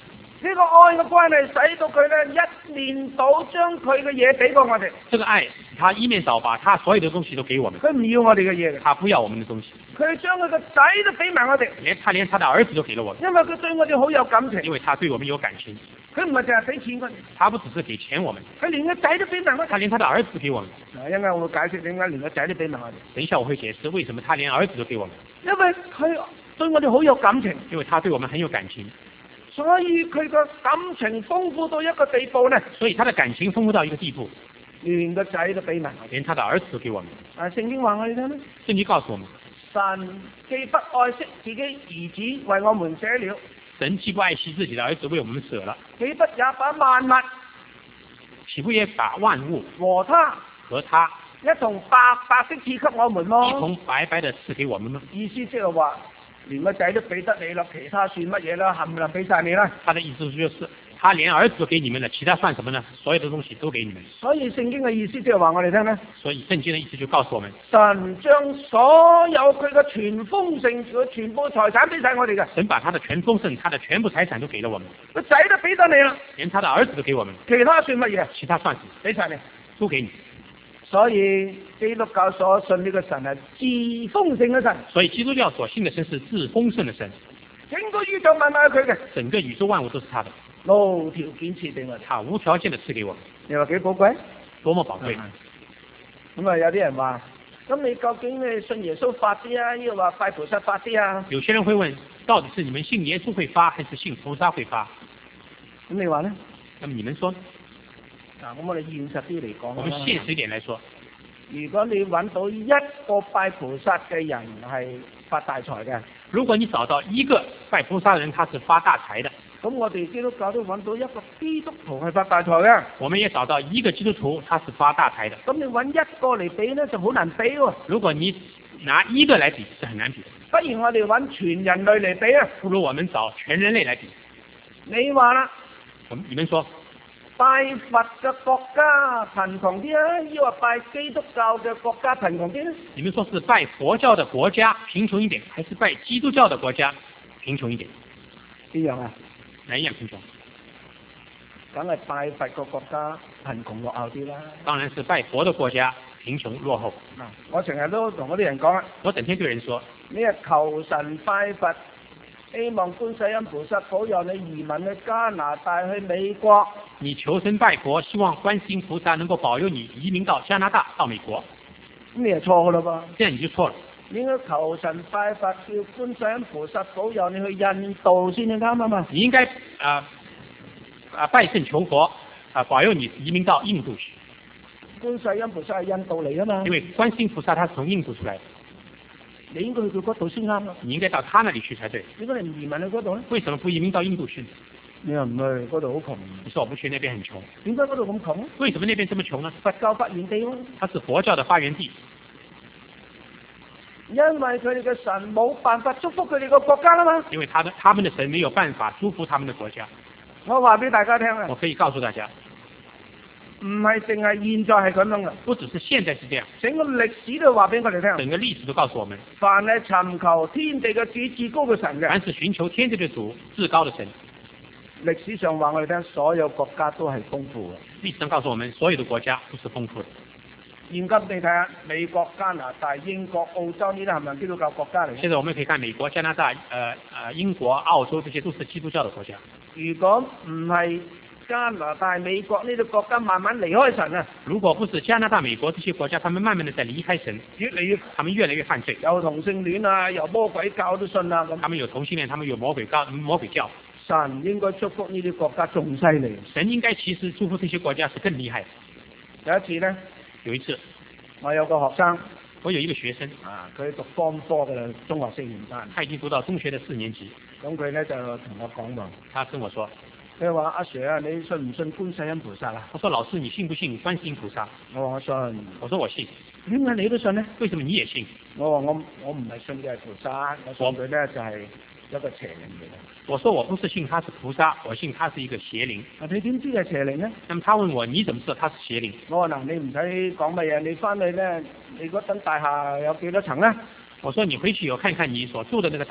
呢個愛嘅關係使到佢咧一面倒將佢嘅嘢俾過我哋。 這個愛，他一面倒把他所有的東西都給我們。 佢唔要我哋嘅嘢嘅， 他不要我們的東西。 佢將佢個仔都俾埋我哋。 連他連他的兒子都給了我們。 因為佢對我哋好有感情。 因為他對我們有感情。 佢唔係淨係俾錢我哋。 他不只是給錢我們。 佢連個仔都俾埋我哋。 他連他的兒子都給我們。 嗱，一陣間我會解釋點解連個仔都俾埋我哋。 等一下我會解釋為什麼他連兒子都給我們。 因為佢對我哋好有感情。 因為他對我們很有感情。 所以佢個感情豐富到一個地步呢。 所以他的感情豐富到一個地步， 連個仔都俾埋我哋。 連他的兒子都給我們。 啊，聖經話我哋聽咧。 聖經告訴我們， 神既不愛惜自己兒子為我們捨了。 神既不愛惜自己的兒子為我們捨了， 豈不也把萬物， 豈不也把萬物和他和他一同白白的賜給我們麼？ 一同白白的賜給我們嗎？ 意思即係話，連個仔都俾得你啦，其他算乜嘢啦？冚唪唥俾晒你啦。 他的意思就是，他連兒子都給你們了，其他算什麼呢？所有的東西都給你們。 所以聖經嘅意思即係話我哋聽咧。所以聖經嘅意思就告訴我們， 神將所有佢嘅全豐盛，佢全部財產俾晒我哋嘅。 神把他的全豐盛，他的全部財產都給了我們。 個仔都俾得你啦， 連他的兒子都給我們。 其他算乜嘢？ 其他算什麼？ 俾晒你， 都給你。 所以基督教所信呢個神係至豐盛嘅神。 所以基督教所信嘅神是至豐盛嘅神。 整個宇宙萬物係佢嘅。 整個宇宙萬物都是他的。 無條件賜俾我哋。 他無條件的賜給我們。 你話幾寶貴？ 多麼寶貴。 咁啊，有啲人話，咁你究竟你信耶穌發啲啊，抑或話拜菩薩發啲啊？ 有些人會問，到底是你們信耶穌會發，還是信菩薩會發？ 咁你話呢？ 那麼你們說？ 嗱，咁我哋現實啲嚟講， 我們現實一點來說， 如果你揾到一個拜菩薩嘅人係發大財嘅， 如果你找到一個拜菩薩的人，他是發大財的， 咁我哋基督教都揾到一個基督徒係發大財嘅。 我們也找到一個基督徒，他是發大財的。 咁你揾一個嚟比呢，就好難比喎。 如果你拿一個來比，是很難比的。 不如我哋揾全人類嚟比啊！ 不如我們找全人類來比。 你話啦， 我們你們說， 拜佛嘅國家貧窮啲啊，抑或拜基督教嘅國家貧窮啲呢？ 你們說是拜佛教的國家貧窮一點，還是拜基督教的國家貧窮一點？ 邊樣啊？ 哪一樣貧窮？ 梗係拜佛個國家貧窮落後啲啦。 當然是拜佛的國家貧窮落後。 嗱，我成日都同嗰啲人講啊， 我整天對人說， 你係求神拜佛，希望觀世音菩薩保佑你移民去加拿大、去美國。 你求神拜佛，希望觀世音菩薩能夠保佑你移民到加拿大、到美國。 咁你係錯噶啦噃， 這樣你就錯了。 你應該求神拜佛，叫觀世音菩薩保佑你去印度先至啱啊嘛。 你應該啊啊拜聖求佛啊，保佑你移民到印度去。 觀世音菩薩係印度嚟噶嘛？ 因為觀世音菩薩他是從印度出來的。 你應該去到嗰度先啱咯。 你應該到他那裡去才對。 點解你唔移民去嗰度呢？ 為什麼不移民到印度去呢？ 你又唔去嗰度好窮？ 你說我不去那邊很窮。 點解嗰度咁窮？ 為什麼那邊這麼窮呢？ 佛教發源地喎。 它是佛教的發源地。 因為佢哋嘅神冇辦法祝福佢哋個國家啦嘛。 因為他的他們的神沒有辦法祝福他們的國家。 我話俾大家聽啊。 我可以告訴大家， 唔係淨係現在係咁樣嘅， 不只是現在是這樣， 整個歷史都話俾我哋聽。 整個歷史都告訴我們， 凡係尋求天地嘅主至高嘅神嘅， 凡是尋求天地嘅主至高嘅神。 歷史上話我哋聽，所有國家都係豐富嘅。 歷史上告訴我們，所有的國家都是豐富的。 現今你睇下，美國、加拿大、英國、澳洲呢啲係咪基督教國家嚟？ 現在我們可以看美國、加拿大、呃呃英國、澳洲，這些都是基督教的國家。 如果唔係加拿大、美國呢啲國家慢慢離開神啊， 如果不是加拿大、美國這些國家，他們慢慢的在離開神， 越嚟越， 他們越來越犯罪， 有同性戀啊，有魔鬼教都信啊咁。 他們有同性戀，他們有魔鬼教，魔鬼教。 神應該祝福呢啲國家仲犀利。 神應該其實祝福這些國家是更厲害。 有一次呢， 有一次， 我有個學生， 我有一個學生啊，佢讀 Form Four 嘅中學四年班， 他已經讀到中學的四年級。 咁佢咧就同我講話， 他跟我說， 佢話阿 Sir 啊，你信唔信觀世音菩薩啊？ 我說老師，你信不信觀世音菩薩？ 我話我信。 我說我信。 點解你都信呢？ 為什麼你也信？ 我話我我唔係信佢係菩薩，我信佢咧就係一個邪靈嚟嘅。 我說我不是信他是菩薩，我信他是一個邪靈。 啊，你點知係邪靈呢？ 那麼他問我，你怎麼知道他是邪靈？ 我話嗱，你唔使講乜嘢，你翻去咧，你嗰棟大廈有幾多層呢？ 我說你回去有看看你所住的那個大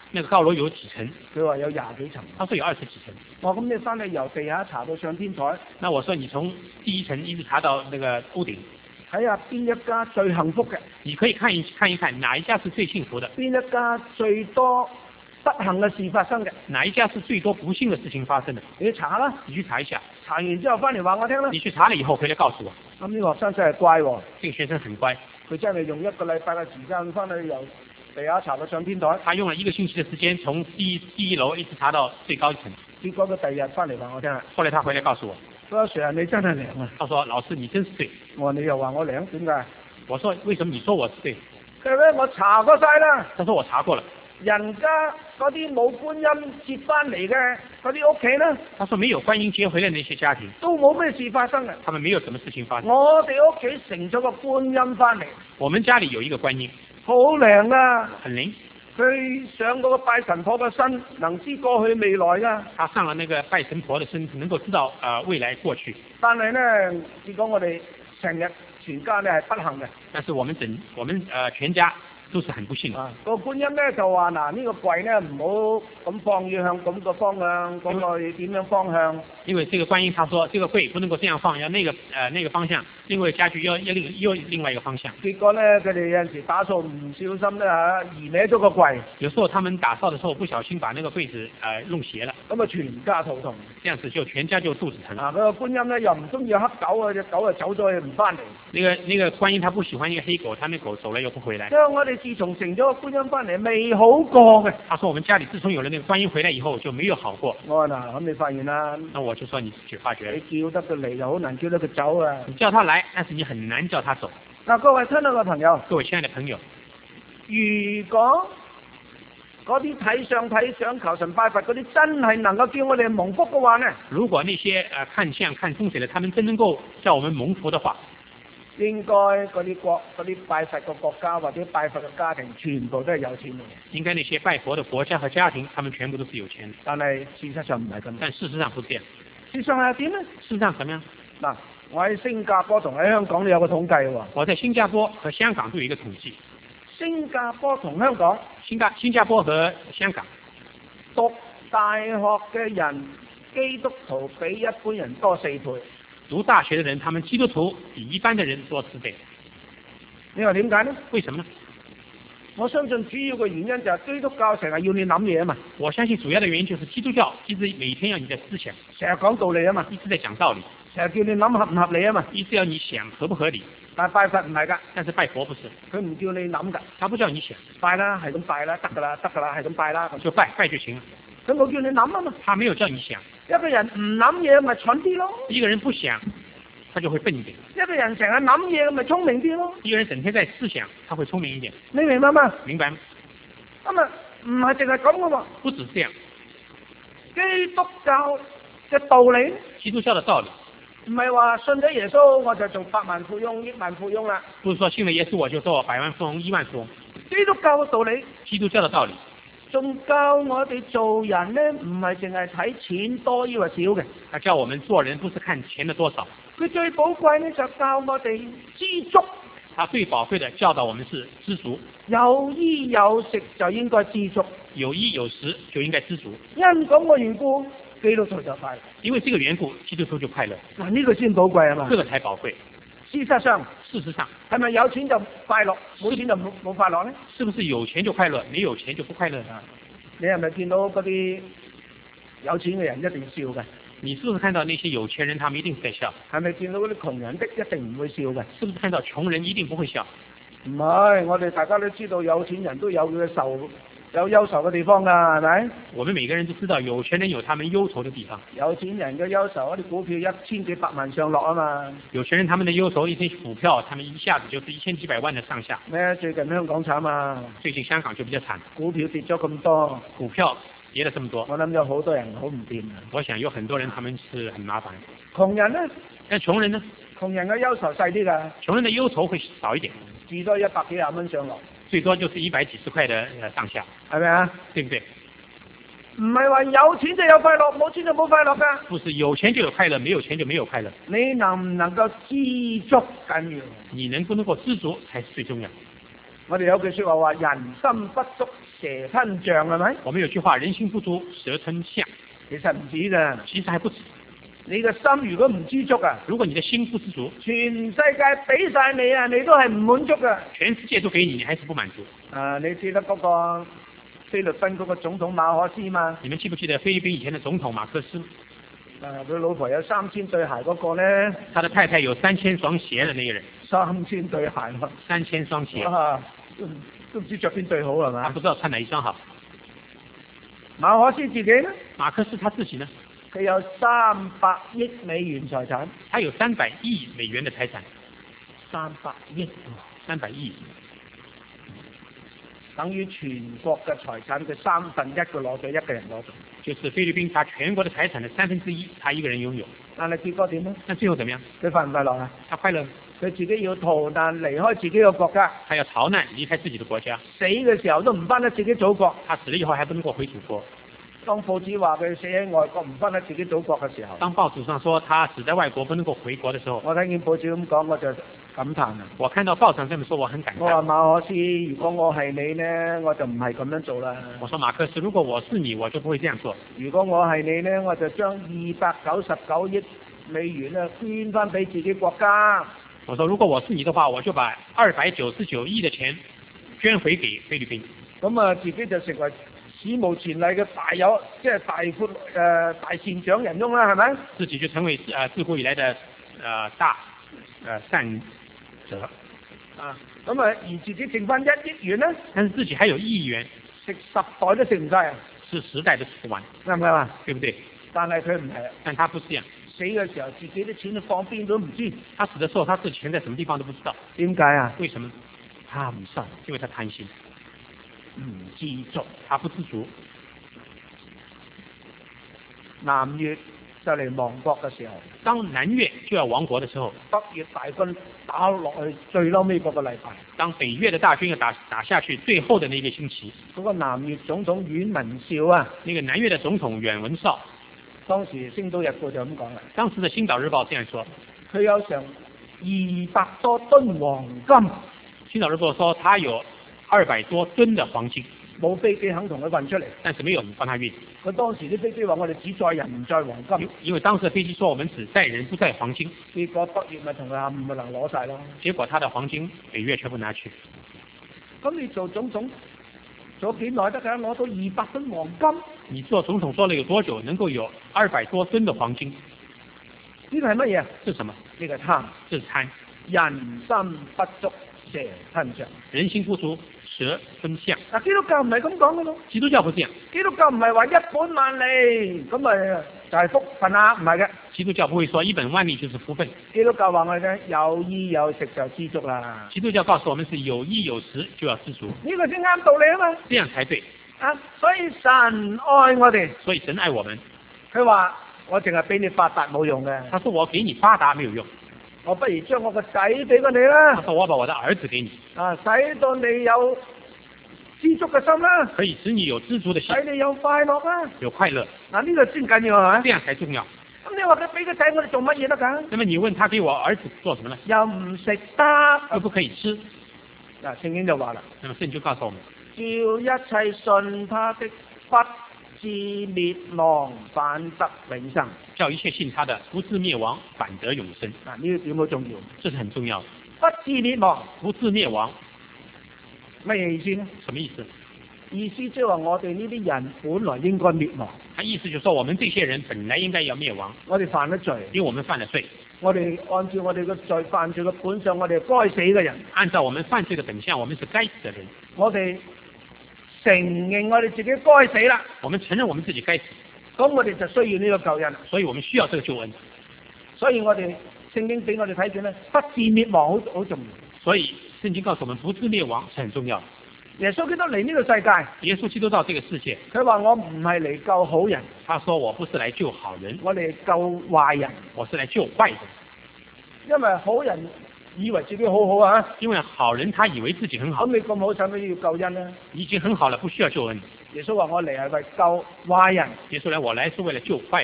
那个高樓有幾層？ 佢話有廿幾層。 他說有二十幾層。 我咁你翻去由地下查到上天台， 那我說你從第一層一直查到那個屋頂， 睇下邊一家最幸福嘅， 你可以看一看一看哪一家是最幸福的， 邊一家最多不幸嘅事發生嘅， 哪一家是最多不幸的事情發生的， 你去查啦。 你去查一下。 查完之後翻嚟話我聽啦。 你去查了以後回來告訴我。 咁呢個學生真係乖喎， 這個學生很乖， 佢真係用一個禮拜嘅時間翻去由地下查到上天台。 他用了一個星期的時間，從第一第一樓一直查到最高層。 結果佢第二日翻嚟話我聽啦。 後來他回來告訴我， 佢話 Sir 你真係靈啊！ 他說老師你真是對。 我話你又話我靈，點解？ 我說為什麼你說我是對？ 佢話我查過晒啦。 他說我查過了。 人家嗰啲冇觀音接翻嚟嘅嗰啲屋企呢， 他說沒有觀音接回來那些家庭都冇咩事發生嘅。 他們沒有什麼事情發生。 我哋屋企成咗個觀音翻嚟。 我們家裡有一個觀音， 好靈啊！ 很靈。 佢上嗰個拜神婆嘅身，能知過去未來噶。 他上了那個拜神婆的身，能夠知道啊、呃、未來過去。 但係呢，結果我哋成日全家呢係不幸嘅。 但是我們整我們呃全家都是很不幸的。 啊，個觀音呢就話嗱，呢、這個櫃呢唔好咁放，要向咁個方向，咁個點樣方向？ 因為這個觀音，他說這個櫃不能夠這樣放，要那個呃那個方向，另外家具要要另要另外一個方向。 結果呢，佢哋有陣時打掃唔小心呢嚇移歪咗個櫃。 有時候他們打掃的時候不小心把那個櫃子呃弄斜了。 咁啊全家肚痛。 這樣子就全家就肚子疼。 啊，嗰、那個觀音呢又唔中意黑狗啊，隻狗就走咗去唔翻嚟。 那個那個觀音他不喜歡一個黑狗，他那狗走了又不回來。 因為我哋自從成咗個觀音翻嚟未好過嘅。 他說我們家裡自從有了那個觀音回來以後就沒有好過。 我話嗱，咁你發現啦。 那我就說你自己發覺。 你叫得佢嚟又好難叫得佢走啊。 你叫他來，但是你很難叫他走。 嗱，各位親愛嘅朋友， 各位親愛的朋友， 如果嗰啲睇相睇相求神拜佛嗰啲真係能夠叫我哋蒙福嘅話呢？ 如果那些呃看相看風水的，他們真能夠叫我們蒙福的話， 應該嗰啲國嗰啲拜佛嘅國家或者拜佛嘅家庭全部都係有錢嘅。 應該那些拜佛的國家和家庭，他們全部都是有錢的。 但係事實上唔係咁。 但事實上不是這樣。 事實上係點呢？ 事實上怎麼樣？ 嗱，我喺新加坡同喺香港都有個統計喎。 我在新加坡和香港都有一個統計。 新加坡同香港， 新加新加坡和香港讀大學嘅人基督徒比一般人多四倍。 讀大學的人，他們基督徒比一般的人多四倍。 你話點解呢？ 為什麼呢？ 我相信主要嘅原因就係基督教成日要你諗嘢啊嘛。 我相信主要的原因就是基督教一直每天要你在思想， 成日講道理啊嘛， 一直在講道理， 成日叫你諗合唔合理啊嘛， 一直要你想合不合理。 但係拜佛唔係㗎， 但是拜佛不是， 佢唔叫你諗㗎， 他不叫你想， 拜啦係咁拜啦，得㗎啦，得㗎啦，係咁拜啦， 就拜拜就行了。 佢冇叫你諗啊嘛， 他沒有叫你想。 一個人唔諗嘢咪蠢啲咯， 一個人不想，他就會笨一點。 一個人成日諗嘢咪聰明啲咯， 一個人整天在思想，他會聰明一點。 你明白嗎？ 明白嗎？ 咁啊，唔係淨係咁嘅喎， 不止這樣。 基督教嘅道理， 基督教的道理， 唔係話信咗耶穌我就做百萬富翁、億萬富翁啦。 不是說信了耶穌我就做百萬富翁、億萬富翁。 基督教嘅道理， 基督教的道理， 仲教我哋做人呢，唔係淨係睇錢多抑或少嘅。 他教我們做人不是看錢的多少。 佢最寶貴呢，就教我哋知足。 他最寶貴的教導我們是知足。 有衣有食就應該知足。 有衣有食就應該知足。 因咁個緣故，基督徒就快樂。 因為這個緣故，基督徒就快樂。 嗱，呢個先寶貴啊嘛。 這個才寶貴。 事實上， 事實上係咪有錢就快樂，冇錢就冇冇快樂呢？ 是不是有錢就快樂，沒有錢就不快樂啊？ 你係咪見到嗰啲有錢嘅人一定笑嘅？ 你是不是看到那些有錢人，他們一定在笑？ 係咪見到嗰啲窮人的一定唔會笑嘅？ 是不是看到窮人一定不會笑？ 唔係，我哋大家都知道有錢人都有佢嘅愁，有憂愁嘅地方㗎，係咪？ 我們每個人都知道有錢人有他們憂愁的地方。 有錢人嘅憂愁，嗰啲股票一千幾百萬上落啊嘛。 有錢人他們的憂愁，一些股票，他們一下子就是一千幾百萬的上下。 咩？最近香港慘啊！ 最近香港就比較慘， 股票跌咗咁多， 股票跌了這麼多。 我諗有好多人好唔掂啊！ 我想有很多人他們是很麻煩。 窮人呢？ 但窮人呢？ 窮人嘅憂愁細啲㗎。 窮人的憂愁會少一點， 至多一百幾廿蚊上落， 最多就是一百幾十塊的上下， 係咪啊？ 對不對？ 唔係話有錢就有快樂，冇錢就冇快樂㗎。 不是有錢就有快樂，沒有錢就沒有快樂。 你能唔能夠知足緊要？ 你能不能夠知足才是最重要。 我哋有句說話話人心不足蛇吞象，係咪？ 我們有句話人心不足蛇吞象， 其實唔止㗎， 其實還不止。 你嘅心如果唔知足啊， 如果你的心不知足， 全世界俾晒你啊，你都係唔滿足㗎。 全世界都給你，你還是不滿足。 啊，你記得嗰個菲律賓嗰個總統馬可斯嘛？ 你們記不記得菲律賓以前的總統馬克思？ 啊，佢老婆有三千對鞋嗰個咧， 他的太太有三千雙鞋的那個人， 三千對鞋喎， 三千雙鞋， 啊，都唔都唔知着邊對好係嘛？ 他不知道穿哪一雙好。 馬可斯自己呢？ 馬克思他自己呢？ 佢有三百億美元財產， 他有三百億美元的財產， 三百億， 三百億， 等於全國嘅財產嘅三分一佢攞咗，一個人攞咗。 就是菲律賓他全國的財產的三分之一，他一個人擁有。 但係結果點呢？ 那最後怎麼樣？ 佢快唔快樂啊？ 他快樂。 佢自己要逃難離開自己嘅國家， 他要逃難離開自己的國家。 死嘅時候都唔翻得自己祖國。 他死了以後還不能夠回祖國。 當報紙話佢死喺外國唔翻得自己祖國嘅時候， 當報紙上說他死在外國不能夠回國的時候， 我睇見報紙咁講，我就感嘆啊！ 我看到報上這麼說，我很感嘆。 我話馬可斯，如果我係你呢，我就唔係咁樣做啦。 我說馬克思，如果我是你，我就不會這樣做。 如果我係你呢，我就將二百九十九億美元咧捐翻俾自己國家。 我說如果我是你的話，我就把二百九十九億的錢捐回給菲律賓。 咁啊，自己就成為史無前例嘅大有，即係大闊誒、呃、大善長人翁啦，係咪？ 自己就成為誒、呃、自古以來的誒、呃、大誒、呃、善者啊！咁啊，而自己剩翻一億元呢？ 但是自己還有一億元， 食十代都食唔晒啊！ 是十代都食不完， 啱唔啱啊？ 對不對？ 但係佢唔係啊， 但他不是這樣。 死嘅時候自己啲錢都放邊都唔知。 他死的時候，他自己錢在什麼地方都不知道。 點解啊？ 為什麼？ 貪心， 因為他貪心， 唔知足， 他不知足。 南越就嚟亡國嘅時候， 當南越就要亡國嘅時候， 北越大軍打落去最嬲尾嗰個禮拜， 當北越的大軍要打打下去最後的那個星期， 嗰個南越總統阮文紹啊， 那個南越的總統阮文紹， 當時《星島日報》就咁講啦。 當時的《星島日報》這樣說， 佢有成二百多噸黃金，《 星島日報》說他有二百多噸的黃金， 冇飛機肯同佢運出嚟， 但是沒有人幫他運。 佢當時啲飛機話：我哋只載人唔載黃金。 因為當時的飛機說我們只載人不載黃金。 結果北越咪同佢冚唪唥攞晒咯。 結果他的黃金北越全部拿去。 咁你做總統做幾耐得㗎？攞到二百噸黃金？ 你做總統做了有多久能夠有二百多噸的黃金？ 呢個係乜嘢啊？ 是什麼？ 呢個係貪。 這是貪。 人心不足蛇吞象。 人心不足蛇吞象。 嗱，基督教唔係咁講嘅咯。 基督教不是這樣。 基督教唔係話一本萬利，咁咪就係福分啊？唔係嘅。 基督教不會說一本萬利就是福分。 基督教話我哋聽有衣有食就知足啦。 基督教告訴我們是有衣有食就要知足。 呢個先啱道理啊嘛。 這樣才對。 啊，所以神愛我哋。 所以神愛我們。佢話我淨係俾你發達冇用嘅。 他說我給你發達沒有用。 我不如將我個仔俾過你啦。 他說我把我的兒子給你。 啊，使到你有知足嘅心啦。 可以使你有知足的心。 使你有快樂啦。 有快樂。 嗱，呢個先緊要係咪？ 這樣才重要。 咁你話佢俾個仔我哋做乜嘢得㗎？ 那麼你問他給我兒子做什麼呢？ 又唔食得， 又不可以吃。 嗱，聖經就話啦。 那麼聖經就告訴我們， 叫一切信他的不至滅亡，反得永生。 叫一切信他的不至滅亡，反得永生。 嗱，呢個點好重要？ 這是很重要的。 不至滅亡， 不至滅亡， 乜嘢意思呢？ 什麼意思？ 意思即係話我哋呢啲人本來應該滅亡。 他意思就是說我們這些人本來應該要滅亡。 我哋犯咗罪， 因為我們犯了罪。 我哋按照我哋嘅罪犯罪嘅本相，我哋係該死嘅人。 按照我們犯罪嘅本相，我們是該死嘅人。 我哋承認我哋自己該死啦。 我們承認我們自己該死。 咁我哋就需要呢個救恩。 所以我們需要這個救恩。 所以我哋聖經俾我哋睇見咧，不至滅亡好好重要。 所以聖經告訴我們，不至滅亡是很重要的。 耶穌基督嚟呢個世界， 耶穌基督到這個世界， 佢話我唔係嚟救好人， 他說我不是來救好人， 我嚟救壞人， 我是來救壞人。 因為好人以為自己好好啊， 因為好人他以為自己很好， 咁你咁好使乜要救恩呢？ 已經很好了，不需要救恩。 耶穌話我嚟係為救壞人， 耶穌來我來是為了救壞人。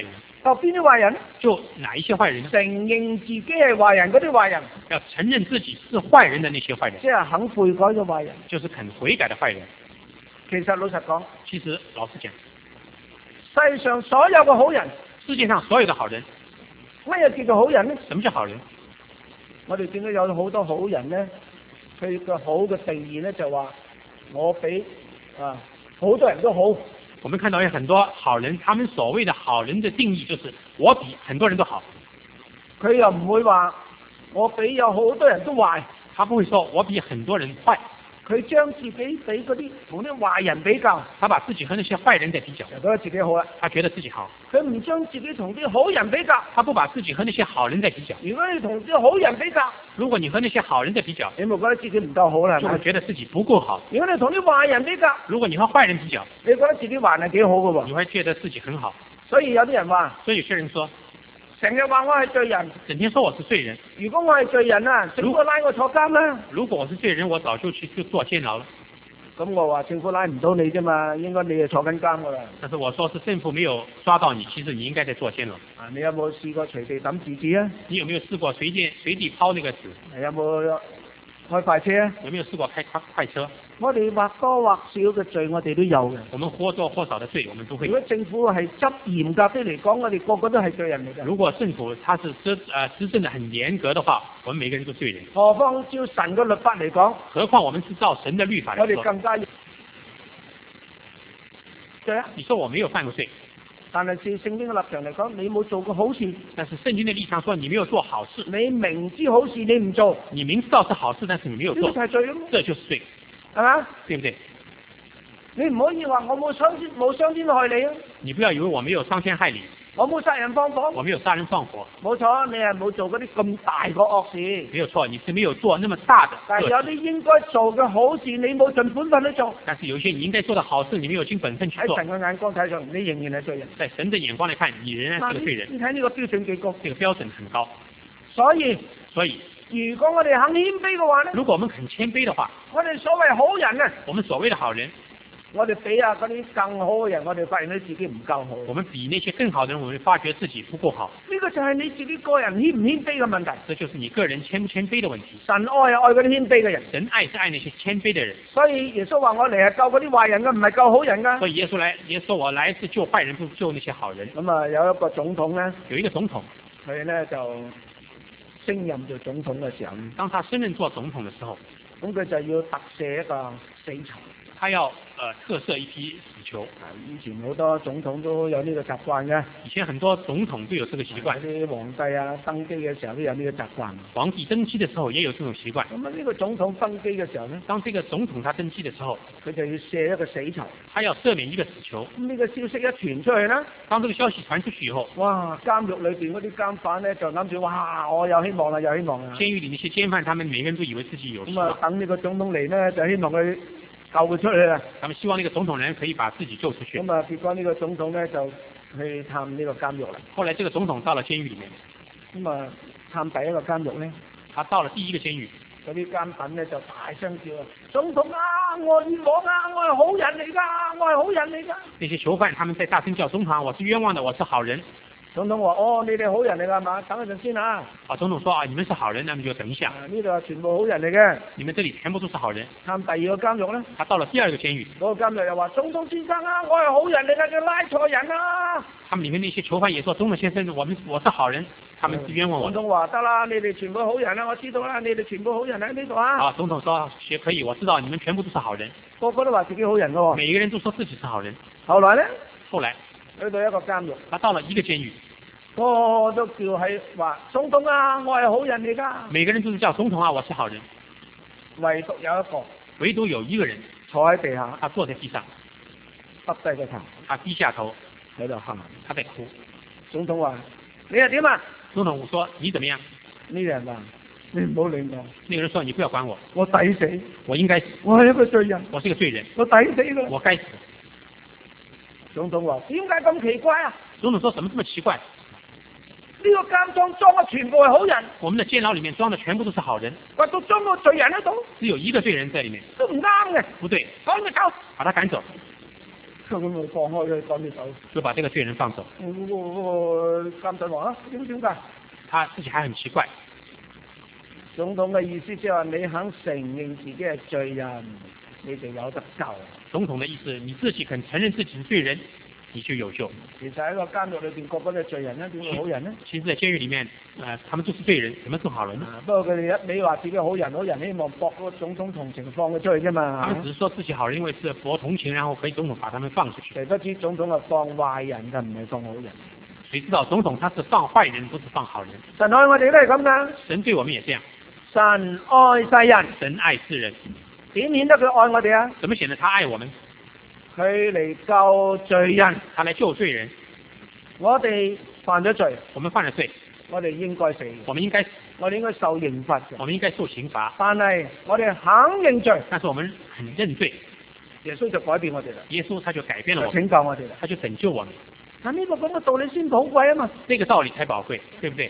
就邊啲壞人？ 就哪一些壞人呢？ 承認自己係壞人嗰啲壞人， 要承認自己是壞人的那些壞人， 即係肯悔改嘅壞人。 就是肯悔改的壞人。 其實老實講， 其實老實講， 世上所有嘅好人， 世界上所有的好人， 乜嘢叫做好人呢？ 什麼叫好人？ 我哋見到有好多好人呢，佢嘅好嘅定義呢，就話我比啊好多人都好。 我們看到有很多好人，他們所謂的好人的定義就是我比很多人都好。 佢又唔會話我比有好多人都壞， 他不會說我比很多人壞。 佢將自己比嗰啲同啲壞人比較， 他把自己和那些壞人在比較， 就覺得自己好啦。 他覺得自己好。 佢唔將自己同啲好人比較， 他不把自己和那些好人在比較。 如果你同啲好人比較， 如果你和那些好人在比較， 你咪覺得自己唔夠好啦， 就會覺得自己不夠好。 如果你同啲壞人比較， 如果你和壞人比較， 你覺得自己還係幾好嘅喎， 你會覺得自己很好。 所以有啲人話， 所以有些人說， 成日話我係罪人， 整天說我是罪人。 如果我係罪人啊，政府拉我坐監啦。 如果我是罪人，我早就去就坐監牢了。 咁我話政府拉唔到你啫嘛，應該你係坐緊監噶啦。 但是我說是政府沒有抓到你，其實你應該在坐監牢。 啊，你有冇試過隨地抌紙紙啊？ 你有沒有試過隨便隨地拋那個紙？ 有冇開快車啊？ 有沒有試過開快快車？ 我哋或多或少嘅罪，我哋都有嘅。 我們或多或少的罪，我們都會。 如果政府係執嚴格啲嚟講，我哋個個都係罪人嚟嘅。 如果政府它是執呃執政的很嚴格的話，我們每個人都罪人。 何況照神嘅律法嚟講， 何況我們是照神的律法來說， 我哋更加要。對啊， 你說我沒有犯過罪， 但係照聖經嘅立場嚟講，你冇做過好事。 但是聖經的立場說你沒有做好事， 你明知好事你唔做， 你明知道是好事，但是你沒有做， 呢個係罪咯， 這就是罪， 係嘛？ 對不對？ 你唔可以話我冇傷天冇傷天害理啊！ 你不要以為我沒有傷天害理， 我冇殺人放火， 我沒有殺人放火， 冇錯，你係冇做嗰啲咁大個惡事。 沒有錯，你是沒有做那麼大的但係有惡事。 啲應該做嘅好事，你冇盡本分去做。 但是有一些你應該做的好事，你沒有盡本分去做。 喺神嘅眼光睇上，你仍然係罪人。 在神的眼光來看，你仍然是個罪人。 你睇呢個標準幾高？ 這個標準很高。 所以， 所以如果我哋肯謙卑嘅話咧， 如果我們肯謙卑的話， 我哋所謂好人啊， 我們所謂的好人， 我哋比下嗰啲更好嘅人，我哋發現到自己唔夠好。 我們比那些更好的人，我們發覺自己不夠好。 呢個就係你自己個人謙唔謙卑嘅問題。 這就是你個人謙不謙卑的問題。 神愛係愛嗰啲謙卑嘅人， 神愛是愛那些謙卑的人。 所以耶穌話我嚟係救嗰啲壞人嘅，唔係救好人噶。 所以耶穌來，耶穌說我來是救壞人，不救那些好人。 咁啊，有一個總統咧， 有一個總統， 佢咧就升任做總統嘅時候， 當他升任做總統的時候， 咁佢就要特赦一個死囚。 他要呃特赦一批死囚。 以前好多總統都有呢個習慣嘅， 以前很多總統都有這個習慣， 啲皇帝啊登基嘅時候都有呢個習慣。 皇帝登基的時候也有這種習慣。 咁啊，呢個總統登基嘅時候咧， 當這個總統他登基的時候， 佢就要赦一個死囚。 他要赦免一個死囚。 咁呢個消息一傳出去啦， 當這個消息傳出去以後， 哇！監獄裏邊嗰啲監犯咧就諗住，哇！我有希望啦，有希望啦。 監獄裏那些監犯，他們每個人都以為自己有希咁啊望，， 等呢個總統嚟咧，就希望佢救佢出去啦。 他們希望那個總統人可以把自己救出去。 咁啊，結果呢個總統咧就去探呢個監獄啦。 後來這個總統到了監獄裏面， 咁啊，探第一個監獄咧， 他到了第一個監獄， 嗰啲監犯咧就大聲叫啊：總統啊，我冤枉啊，我係好人嚟㗎，我係好人嚟㗎。 那些囚犯他們在大聲叫總統，我是冤枉的，我是好人。 總統話：哦，你哋好人嚟㗎嘛？等一陣先啊！ 啊，總統說啊，你們是好人，那麼就等一下。 呢度係全部好人嚟嘅。 你們這裡全部都是好人。 探第二個監獄咧， 他到了第二個監獄， 嗰個監獄又話：總統先生啊，我係好人嚟㗎，你拉錯人啊！ 他們裡面那些囚犯也說：總統先生，我們我是好人，他們是冤枉我。 總統話：得啦，你哋全部好人啦，我知道啦，你哋全部好人喺呢度啊！ 啊，總統說也可以，我知道你們全部都是好人， 個個都話自己好人㗎喎。 每一個人都說自己是好人。 後來咧， 後來去到一個監獄， 他到了一個監獄， 個個都叫喺話：總統啊，我係好人嚟㗎。 每個人都是叫總統啊，我是好人， 唯獨有一個唯獨有一個人， 坐喺地下， 他坐在地上， 耷低個頭他低下頭， 喺度喊。 他在哭。 總統話：你係點啊？ 總統我說你怎麼樣？ 呢個人話：你唔好理我， 那個人說你不要管我， 我抵死， 我應該死， 我係一個罪人， 我是個罪人， 我抵死㗎。 我該死。 總統話：點解咁奇怪啊？ 總統說怎麼這麼奇怪？ 呢個監倉裝嘅全部係好人， 我們的監牢裡面裝的全部都是好人， 唯獨裝個罪人喺度， 只有一個罪人在裡面， 都唔啱嘅。 不對， 趕佢走。 把他趕走。 咁咪放開佢趕佢走。 就把這個罪人放走。 嗰個監察話啊，點點解？ 他自己還很奇怪。 總統嘅意思即係話你肯承認自己係罪人，你就有得救。 總統的意思，你自己肯承認自己是罪人，你就有救。 其實喺個監獄裏邊，個個都係罪人咧，點會好人呢？ 其實在監獄裡面，呃，他們都是罪人，怎麼做好人呢？ 不過佢哋一味話自己好人，好人希望博個總統同情放佢出去啫嘛。 他們只是說自己好人，因為是博同情，然後可以總統把他們放出去。 誰不知總統係放壞人嘅，唔係放好人。 誰知道總統他是放壞人，不是放好人。 神愛我哋都係咁噶。 神對我們也這樣。 神愛世人， 神愛世人。 點顯得佢愛我哋啊？ 怎麼顯得他愛我們？ 佢嚟救罪人， 他嚟救罪人。 我哋犯咗罪， 我們犯了罪， 我哋應該死， 我們應該死， 我哋應該受刑罰嘅， 我們應該受刑罰。 但係我哋肯認罪， 但是我們很認罪， 耶穌就改變我哋啦。 耶穌他就改變了我們， 拯救我哋啦， 他就拯救我們。 但呢個咁嘅道理先寶貴啊嘛， 呢個道理才寶貴，對不對？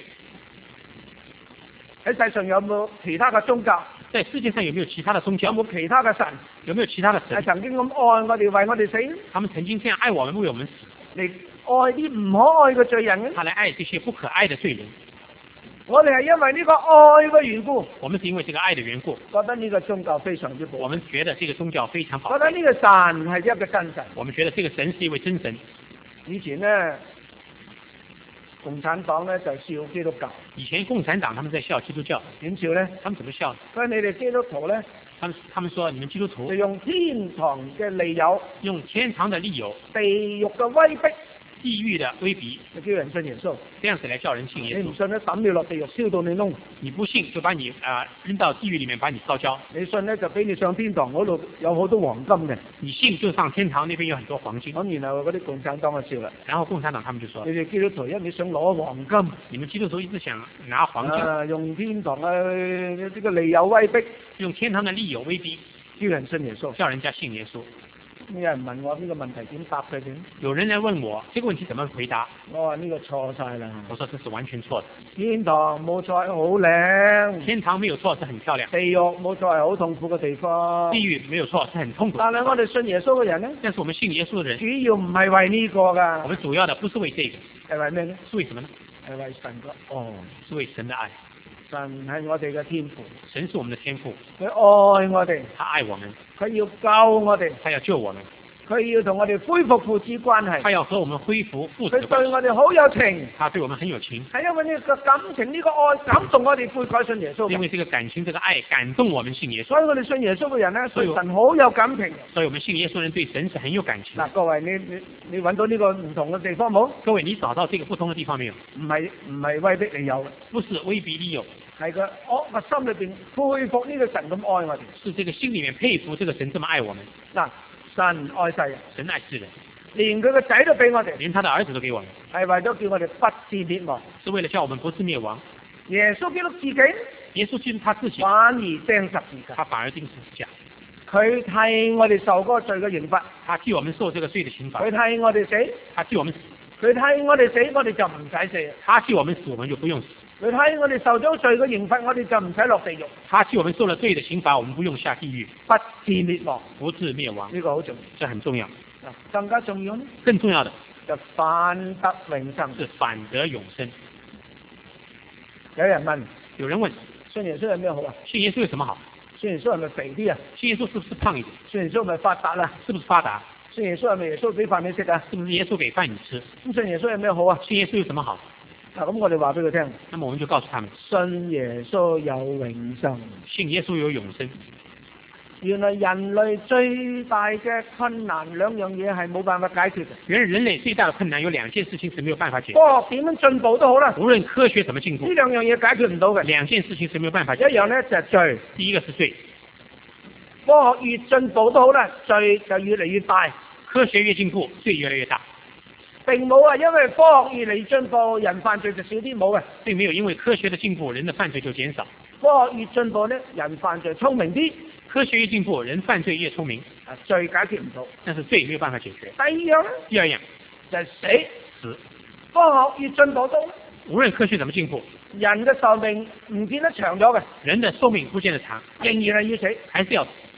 喺世上有冇其他嘅宗教？ 在世界上有沒有其他的宗教？ 有冇其他嘅神？ 有沒有其他的神？ 係曾經咁愛我哋，為我哋死？ 他們曾經這樣愛我們，為我們死。 嚟愛啲唔可愛嘅罪人嘅？ 他來愛這些不可愛的罪人。 我哋係因為呢個愛嘅緣故， 我們是因為這個愛的緣故， 覺得呢個宗教非常之寶貴。 我們覺得這個宗教非常好， 覺得呢個神係一個真神。 我們覺得這個神是一位真神。 以前呢，共產黨呢就笑基督教。 以前共產黨他們在笑基督教， 點笑呢？ 他們怎麼笑？ 所以你哋基督徒呢， 他們他們說你們基督徒就用天堂嘅利誘， 用天堂的利誘， 地獄嘅威逼， 地獄的威逼， 就叫人信耶穌。 這樣子來叫人信耶穌。 你唔信呢，抌你落地獄，燒到你窿。 你不信就把你啊、呃、扔到地獄裡面，把你燒焦。 你信呢，就俾你上天堂嗰度有好多黃金嘅。 你信就上天堂，那邊有很多黃金。 咁然後嗰啲共產黨就笑啦。 然後共產黨他們就說： 你哋基督徒一味想攞黃金， 你們基督徒一直想拿黃金， 啊、用天堂嘅呢個利誘威逼， 用天堂的利誘威逼， 叫人信耶穌， 叫人家信耶穌。 有人問我呢個問題點答佢點？ 有人來問我這個問題怎麼回答？ 我話呢個錯晒啦。 我說這是完全錯的。 天堂冇錯，好靚。 天堂沒有錯，是很漂亮。 地獄冇錯，係好痛苦嘅地方。 地獄沒有錯，是很痛苦。 但係我哋信耶穌嘅人呢？ 但是我們信耶穌嘅人， 主要唔係為呢個㗎。 我們主要的不是為這個， 係為咩呢？ 是為什麼呢？ 係為神嘅愛， 是為神的愛。 神係我哋嘅天父， 神是我們的天父， 佢愛我哋， 他愛我們， 佢要救我哋， 他要救我們。 佢要同我哋恢復父子關係， 他要和我們恢復父子關係。 佢對我哋好有情， 他對我們很有情， 係因為呢個感情、呢、這個愛感動我哋悔改信耶穌。 因為這個感情、這個愛感動我們信耶穌， 所以我哋信耶穌嘅人呢，對神好有感情。 所以我們信耶穌人對神是很有感情。 嗱，各位，你你你揾到呢個唔同嘅地方冇？ 各位，你找到這個不同的地方沒有？ 唔係唔係威逼利誘， 不是威逼利誘， 係個我個心裏邊佩服呢個神咁愛我哋， 是這個心裏面佩服這個神這麼愛我們。 嗱。神愛世人， 神愛世人， 連佢個仔都俾我哋， 連他的兒子都給我們， 係為咗叫我哋不致滅亡， 是為了叫我們不致滅亡。 耶穌基督自己， 耶穌基督他自己反而釘十字架， 他反而釘十字架， 佢替我哋受嗰個罪嘅刑罰， 他替我們受這個罪的刑罰， 佢替我哋死， 他替我們死， 佢替我哋死，我哋就唔使死， 他替我們死，我們就不用死。 佢替我哋受咗罪嘅刑罰，我哋就唔使落地獄。 他替我們受了罪的刑罰，我們不用下地獄， 不致滅亡， 不致滅亡。 呢個好重要， 這很重要。 更加重要呢？ 更重要的就反得永生， 是反得永生。 有人問， 有人問， 信耶穌有咩好啊？ 信耶穌有什麼好？ 信耶穌係咪肥啲啊？ 信耶穌是不是胖一點？ 信耶穌係咪發達啊？ 是不是發達？ 信耶穌係咪耶穌俾飯你食啊？ 是不是耶穌給飯你吃？ 咁信耶穌有咩好啊？ 信耶穌有什麼好？ 嗱，咁我哋話俾佢聽， 那麼我們就告訴他們， 信耶穌有永生， 信耶穌有永生。 原來人類最大嘅困難兩樣嘢係冇辦法解決嘅。 原來人類最大的困難有兩件事情是沒有辦法解決。 科學點樣進步都好啦， 無論科學怎麼進步， 呢兩樣嘢解決唔到嘅。 兩件事情是沒有辦法解決。 一樣咧就係罪， 第一個是罪。 科學越進步都好啦，罪就越嚟越大。 科學越進步，罪越來越大。 並冇啊，因為科學越嚟越進步，人犯罪就少啲，冇嘅。 並沒有因為科學的進步，人的犯罪就減少。 科學越進步咧，人犯罪聰明啲。 科學越進步，人犯罪越聰明。 啊，罪解決唔到， 但是罪沒有辦法解決。 第二樣咧， 第二樣就係死。 死。 科學越進步都， 無論科學怎麼進步， 人嘅壽命唔見得長咗嘅， 人的壽命不見得長， 仍然係要死， 還是要死。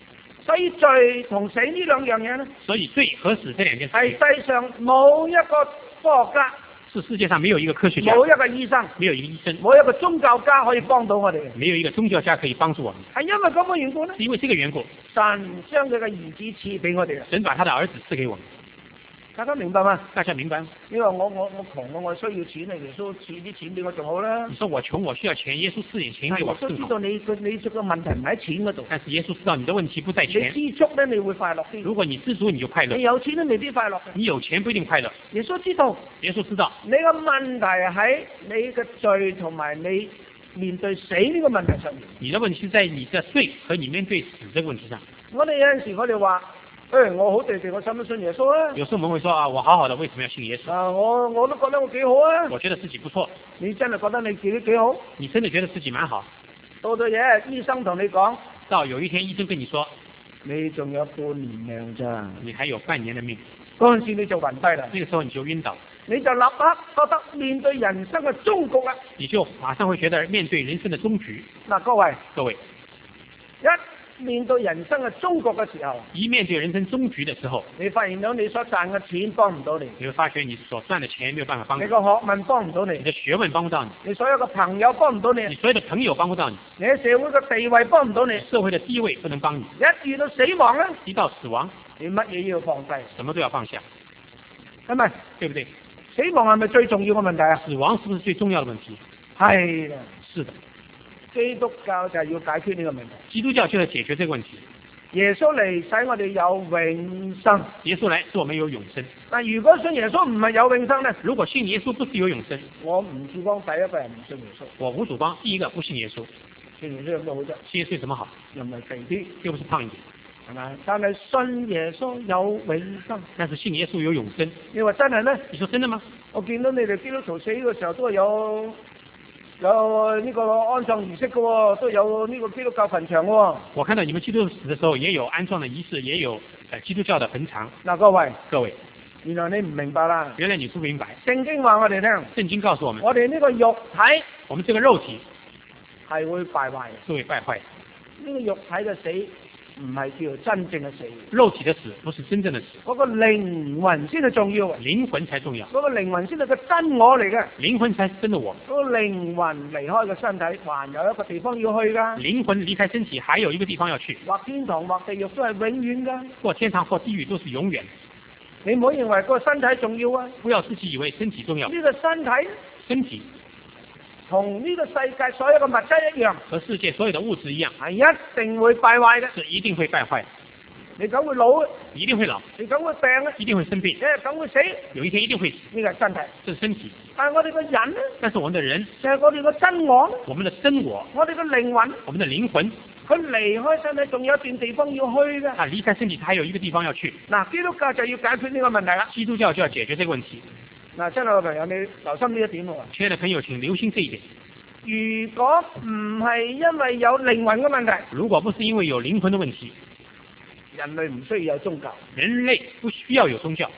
所以罪同死呢兩樣嘢咧， 所以罪和死這兩件係事情， 世上冇一個科學家， 是世界上沒有一個科學家， 冇一個醫生， 沒有一個醫生， 冇一個宗教家可以幫到我哋嘅。 沒有一個宗教家可以幫助我們。 係因為咁嘅緣故咧， 是因為這個緣故， 神將佢嘅兒子賜俾我哋。 神把他的兒子賜給我們。 大家明白嗎？ 大家明白嗎？ 你話我我我窮，我我需要錢，耶穌賜啲錢俾我仲好啦。 你說我窮，我需要錢，耶穌賜點錢給我更好。 都知道你個你個問題唔喺錢嗰度。 但是耶穌知道你的問題不在錢。 你知足咧，你會快樂啲。 如果你知足，你就快樂。 你有錢都未必快樂。 你有錢不一定快樂。 耶穌知道。 耶穌知道。 你個問題喺你嘅罪同埋你面對死呢個問題上面。 你的問題在你的罪和你面對死這個問題上。 我哋有陣時我哋話。誒、哎，我好地地，我信唔信耶穌啊？ 有時候我們會說啊，我好好的，為什麼要信耶穌？ 啊，我我都覺得我幾好啊。 我覺得自己不錯。 你真係覺得你自己幾好？ 你真的覺得自己蠻好？ 到咗嘢，醫生同你講， 到有一天醫生跟你說， 你仲有半年命咋？ 你還有半年的命。 嗰陣時你就暈低啦。 那個時候你就暈倒。 你就立刻覺得面對人生嘅終局啦。 你就馬上會覺得面對人生的終局。 嗱，各位， 各位， 一面對人生嘅終局嘅時候， 一面對人生終局嘅時候， 你發現到你所賺嘅錢幫唔到你， 你會發覺你所賺嘅錢沒有辦法幫你， 你個學問幫唔到你， 你的學問幫不到你， 你所有嘅朋友幫唔到你， 你所有的朋友幫不到你， 你喺社會嘅地位幫唔到你， 社會的地位不能幫你， 一遇到死亡咧， 一到死亡， 你乜嘢要放低， 什麼都要放下， 係咪？ 對不對？ 死亡係咪最重要嘅問題啊？ 死亡是不是最重要的問題？ 係啦， 是的。 基督教就係要解決呢個問題。 基督教就要解決這個問題。 耶穌嚟使我哋有永生。 耶穌嚟使我們有永生。 但如果信耶穌唔係有永生呢？ 如果信耶穌不是有永生， 我吳志光第一個人唔信耶穌。 我吳祖邦第一個不信耶穌。 信耶穌有咩好啫？ 信耶穌有什麼好？ 又唔係肥啲， 又不是胖一點， 係咪？但係信耶穌有永生。 但是信耶穌有永生。 你話真係咩？ 你說真的嗎？ 我見到你哋基督徒死嘅時候都係有。有呢個安葬儀式嘅喎，都有呢個基督教墳場喎。 我看到你們基督徒死嘅時候，也有安葬的儀式，也有誒基督教的墳場。 嗱，各位， 各位， 原來你唔明白啦。 原來你不明白。 聖經話我哋聽。 聖經告訴我們， 我哋呢個肉體， 我們這個肉體係會敗壞嘅， 是會敗壞。 呢個肉體嘅死唔係叫做真正嘅死。 肉體的死不是真正的死。 嗰個靈魂先係重要嘅。 靈魂才重要。 嗰個靈魂先係個真我嚟嘅。 靈魂才是真的我。 嗰個靈魂離開個身體，還有一個地方要去㗎。 靈魂離開身體，還有一個地方要去。 或天堂或地獄都係永遠㗎。 或天堂或地獄都是永遠。 你唔好認為個身體重要啊！ 不要自己以為身體重要。 呢個身體， 身體同呢個世界所有嘅物質一樣， 和世界所有的物質一樣， 係一定會敗壞嘅。 是一定會敗壞。 你梗會老， 一定會老。 你梗會病啊， 一定會生病。 你梗會死， 有一天一定會死。 呢個係身體， 這是身體。 但係我哋個人呢？ 但是我們的人就係我哋個真我， 我們的真我， 我哋個靈魂， 我們的靈魂， 佢離開身體仲有一段地方要去嘅。 他離開身體，他還有一個地方要去。 嗱，基督教就要解決呢個問題啦。 基督教就要解決這個問題。 嗱，親愛嘅朋友，你留心呢一點喎。 親愛的朋友，請留心這一點。 如果唔係因為有靈魂嘅問題， 如果不是因為有靈魂的問題， 人類唔需要有宗教。 人類不需要有宗教。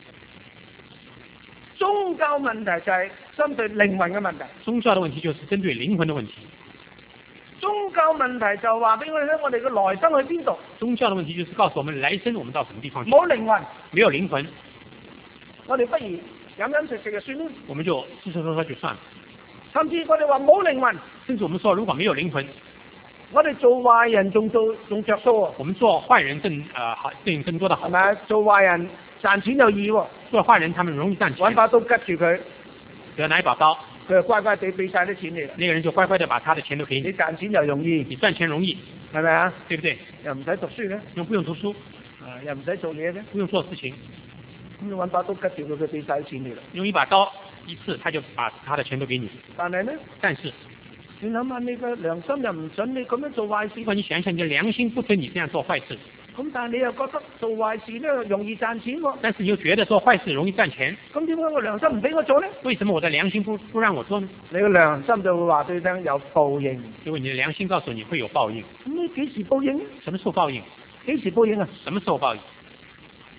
宗教問題就係針對靈魂嘅問題。 宗教的問題就是針對靈魂的問題。 宗教問題就話俾我哋聽，我哋嘅來生去邊度？ 宗教的問題就是告訴我們來生我們到什麼地方去。 冇靈魂， 沒有靈魂， 我哋不如飲飲食食就算啦。 我們就吃吃喝喝就算了。 甚至我哋話冇靈魂， 甚至我們說如果沒有靈魂， 我哋做壞人仲做仲着數喎。 我們做壞人更呃好更更多的好。 係咪？做壞人賺錢又易喎。 做壞人他們容易賺錢。 揾把刀拮住佢， 只要拿一把刀， 佢就乖乖地俾晒啲錢你啦。 那個人就乖乖地把他的錢都給你。 你賺錢又容易， 你賺錢容易， 係咪啊？ 對不對？ 又唔使讀書嘅， 又不用讀書， 啊又唔使做嘢嘅， 不用做事情， 咁你揾把刀拮住佢，佢俾晒啲錢你啦。 用一把刀一次，他就把他的錢都給你。 但係呢？ 但是你諗下，你個良心又唔准你咁樣做壞事。 如果你想一想，你的良心不准你這樣做壞事。 咁但係你又覺得做壞事咧容易賺錢喎？ 但是你又覺得做壞事容易賺錢。 咁點解我良心唔俾我做呢？ 為什麼我的良心不不讓我做呢？ 你個良心就會話俾你聽有報應。 因為你的良心告訴你會有報應。 咁你幾時報應？ 什麼時候報應？ 幾時報應啊？ 什麼時候報應？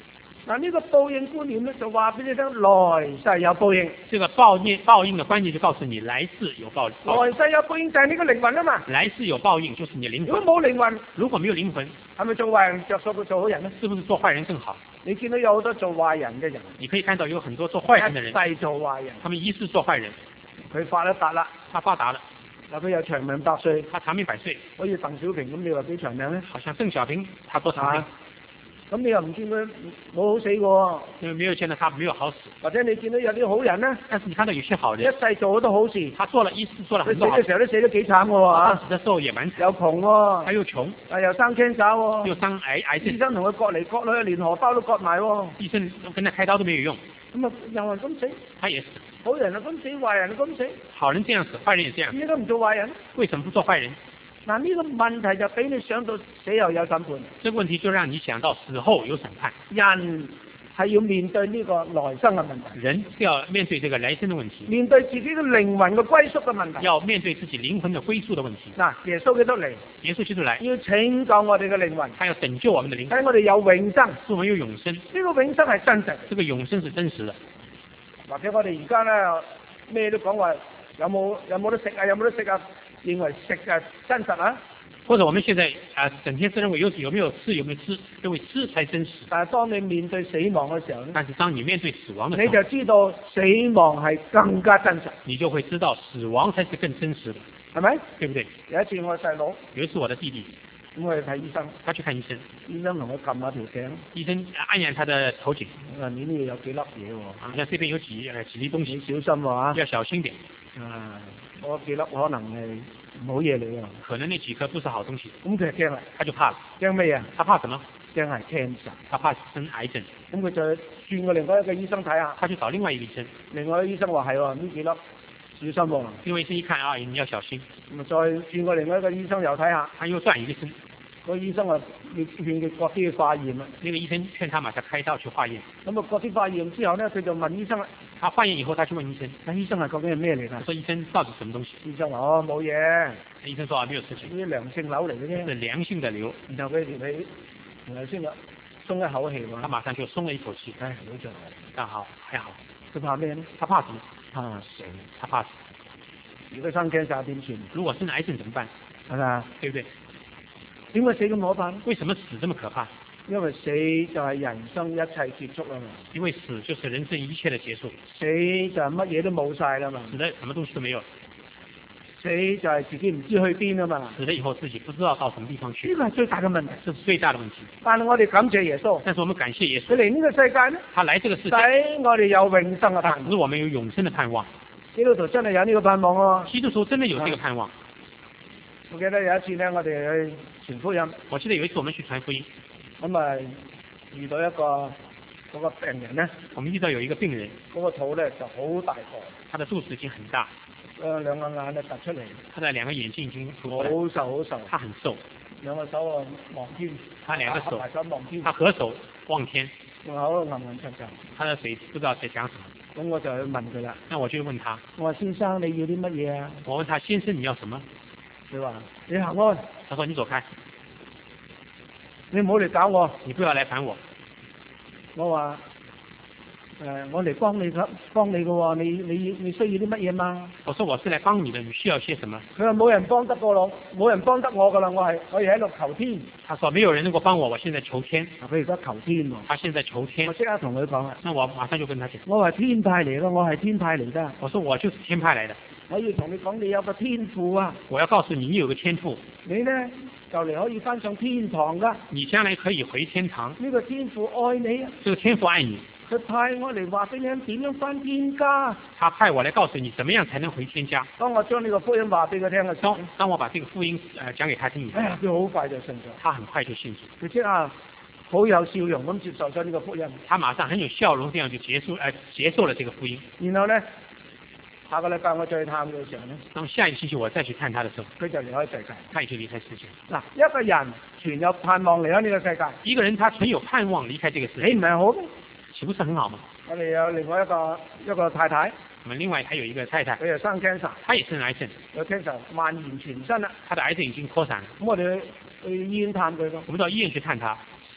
嗱，呢個報應觀念咧就話俾你聽，來世有報應。 這個報應報應的觀念就告訴你，來世有報報應。 來世有報應就係呢個靈魂啊嘛。 來世有報應就是你靈如果魂。 冇靈魂， 如果沒有靈魂， 係咪做壞人着數過做好人咧？ 是不是做壞人更好？ 你見到有好多做壞人嘅人， 你可以看到有很多做壞人的人， 一世做壞人， 他們一世做壞人， 佢發一達啦， 他發達了， 嗱佢有長命百歲， 他長命百歲， 好似鄧小平咁，你話幾長命咧？ 好像鄧小平他多長命， 咁你又唔見佢冇好死過， 因為沒有見到他沒有好死。 或者你見到有啲好人咧， 但是你看到有些好一人， 世做好多好事， 他做了一世做了佢死很多好事， 嘅時候都死得幾慘嘅喎他嚇， 死的時候也蠻慘， 又窮喎， 他又窮， 啊又生 cancer 喎， 又生癌癌症， 醫生同佢割嚟割去，連荷包都割埋喎， 醫生跟他開刀都沒有用， 咁啊又係咁死， 他也死。 好人啊咁死，壞人啊咁死， 好人這樣死，壞人也這樣死， 點解唔做壞人？ 為什麼不做壞人？ 嗱呢個問題就俾你想到死後有審判。 這個問題就讓你想到死後有審判。 人係要面對呢個來生嘅問題， 人是要面對這個來生的問題， 面對自己嘅靈魂嘅歸宿嘅問題。 要面對自己靈魂的歸宿的問題。 嗱，耶穌基督嚟， 耶穌基督來， 要拯救我哋嘅靈魂， 他要拯救我們的靈魂， 使我哋有永生。 使我們有永生。 呢個永生係真實。 這個永生是真實的。 或者我哋而家咧咩都講話有冇有冇得食啊，有冇得食啊，認為食係真實啊。 或者我們現在啊、呃，整天是認為有有沒有吃有沒有吃，認為吃才真實。 但係當你面對死亡嘅時候咧， 但是當你面對死亡的時候， 你就知道死亡係更加真實， 你就會知道死亡才是更真實的， 係咪？ 對不對？ 有一次我細佬， 有一次我的弟弟， 咁我去睇醫生， 他去看醫生， 醫生同佢撳下條頸， 醫生按壓他的頭頸， 我話呢度有幾粒嘢喎， 好像這邊有幾呃幾粒東西， 你小心喎啊！ 要小心點。 啊，嗰幾粒可能係唔好嘢嚟㗎， 可能那幾顆不是好東西， 咁佢就驚啦， 他就怕了。 驚咩啊？ 他怕什麼？ 驚係 cancer。 他怕生癌症。 咁佢就轉過另外一個醫生睇下， 他去找另外一個醫生， 另外一個醫生話係喎，呢幾粒小心喎。 另外醫生一看啊，你要小心。 咁啊，再轉過另外一個醫生又睇下， 他又轉一個醫生， 個醫生話要勸佢割啲去化驗啦。 那個醫生勸他馬上開刀去化驗。 咁啊，割啲化驗之後咧，佢就問醫生啦。 他化驗以後，他去問醫生， 啊，醫生係究竟係咩嚟㗎？ 說醫生到底什麼東西？ 醫生話哦冇嘢， 醫生說啊，沒有事情， 呢啲良性瘤嚟嘅啫。 是良性的瘤。 然後佢條氣，然後先啦，鬆一口氣喎。 他馬上就鬆了一口氣。 唉，好在， 但好還好。 佢怕咩咧？ 他怕什麼？ 怕死。 他怕死。 如果生 cancer 點算？ 如果生癌症怎麼辦？ 係咪啊？ 對不對？ 點解死咁可怕？ 為什麼死這麼可怕？ 因為死就係人生一切結束啦嘛。 因為死就是人生一切的結束。 死就係乜嘢都冇晒啦嘛。 死了什麼東西都沒有。 死就係自己唔知去邊啊嘛。 死了以後自己不知道到什麼地方去。 呢個係最大嘅問題。 這是最大的問題。 但係我哋感謝耶穌。 但是我們感謝耶穌。 佢嚟呢個世界呢， 他來這個世界， 使我哋有永生嘅盼望。 使我們有永生的盼望。 基督徒真係有呢個盼望喎。 基督徒真的有這個盼望。 我記得有一次呢，我哋去傳福音。 我記得有一次我們去傳福音， 咁啊遇到一個嗰個病人呢， 我們遇到有一個病人， 嗰個肚呢就好大個， 他的肚子已經很大， 誒兩個眼呢突出嚟， 他的兩個眼睛已經突出來， 好瘦好瘦， 他很瘦， 兩個手啊望天， 他兩個手， 合手望天， 他合手望天， 個口吟吟沉沉， 他的嘴不知道在講什麼， 咁我就去問佢啦， 那我就問他， 我話先生你要啲乜嘢啊？ 我問他先生你要什麼？ 佢話你行開， 他說你走開， 你唔好嚟搞我， 你不要來煩我。 我話誒、呃、我嚟幫你嘅，幫你嘅喎，你你你需要啲乜嘢嘛？ 我說我是來幫你的，你需要些什麼？ 佢話冇人幫得過我，冇人幫得我噶啦，我係我而喺度求天。 他說沒有人能夠幫我，我現在求天。 佢而家求天喎。 他現在求天。 我即刻同佢講啦。 那我馬上就跟他講。 我係天派嚟咯，我係天派嚟㗎。 我說我就是天派來的。 我要同你講，你有個天賦啊！ 我要告訴你，你有個天賦。 你呢就嚟可以翻上天堂㗎。 你將來可以回天堂。 呢個天賦愛你啊！ 這個天賦愛你。 佢派我嚟話俾你聽點樣翻天家。 他派我來告訴你，怎麼樣才能回天家。 當我將呢個福音話俾佢聽嘅時候， 當當我把這個福音誒、呃、講給他聽以後， 哎呀，佢好快就信咗。 他很快就信主。 佢即刻好有笑容咁接受咗呢個福音。 他馬上很有笑容，這樣就結束誒、呃、接受了這個福音。 然後呢，下個禮拜我再去探佢嘅時候呢， 當下一個星期我再去探他的時候， 佢就離開世界。 他也就離開世界。 嗱，一個人存有盼望離開呢個世界， 一個人他存有盼望離開這個世界， 你唔係好咩？ 豈不是很好嗎？ 我哋有另外一個一個太太， 我們另外還有一個太太， 佢又生 cancer， 她也生癌症， 有 cancer 蔓延全身啦。 她的癌症已經擴散了。 咁我哋去去醫院探佢咯。 我們到醫院去探她，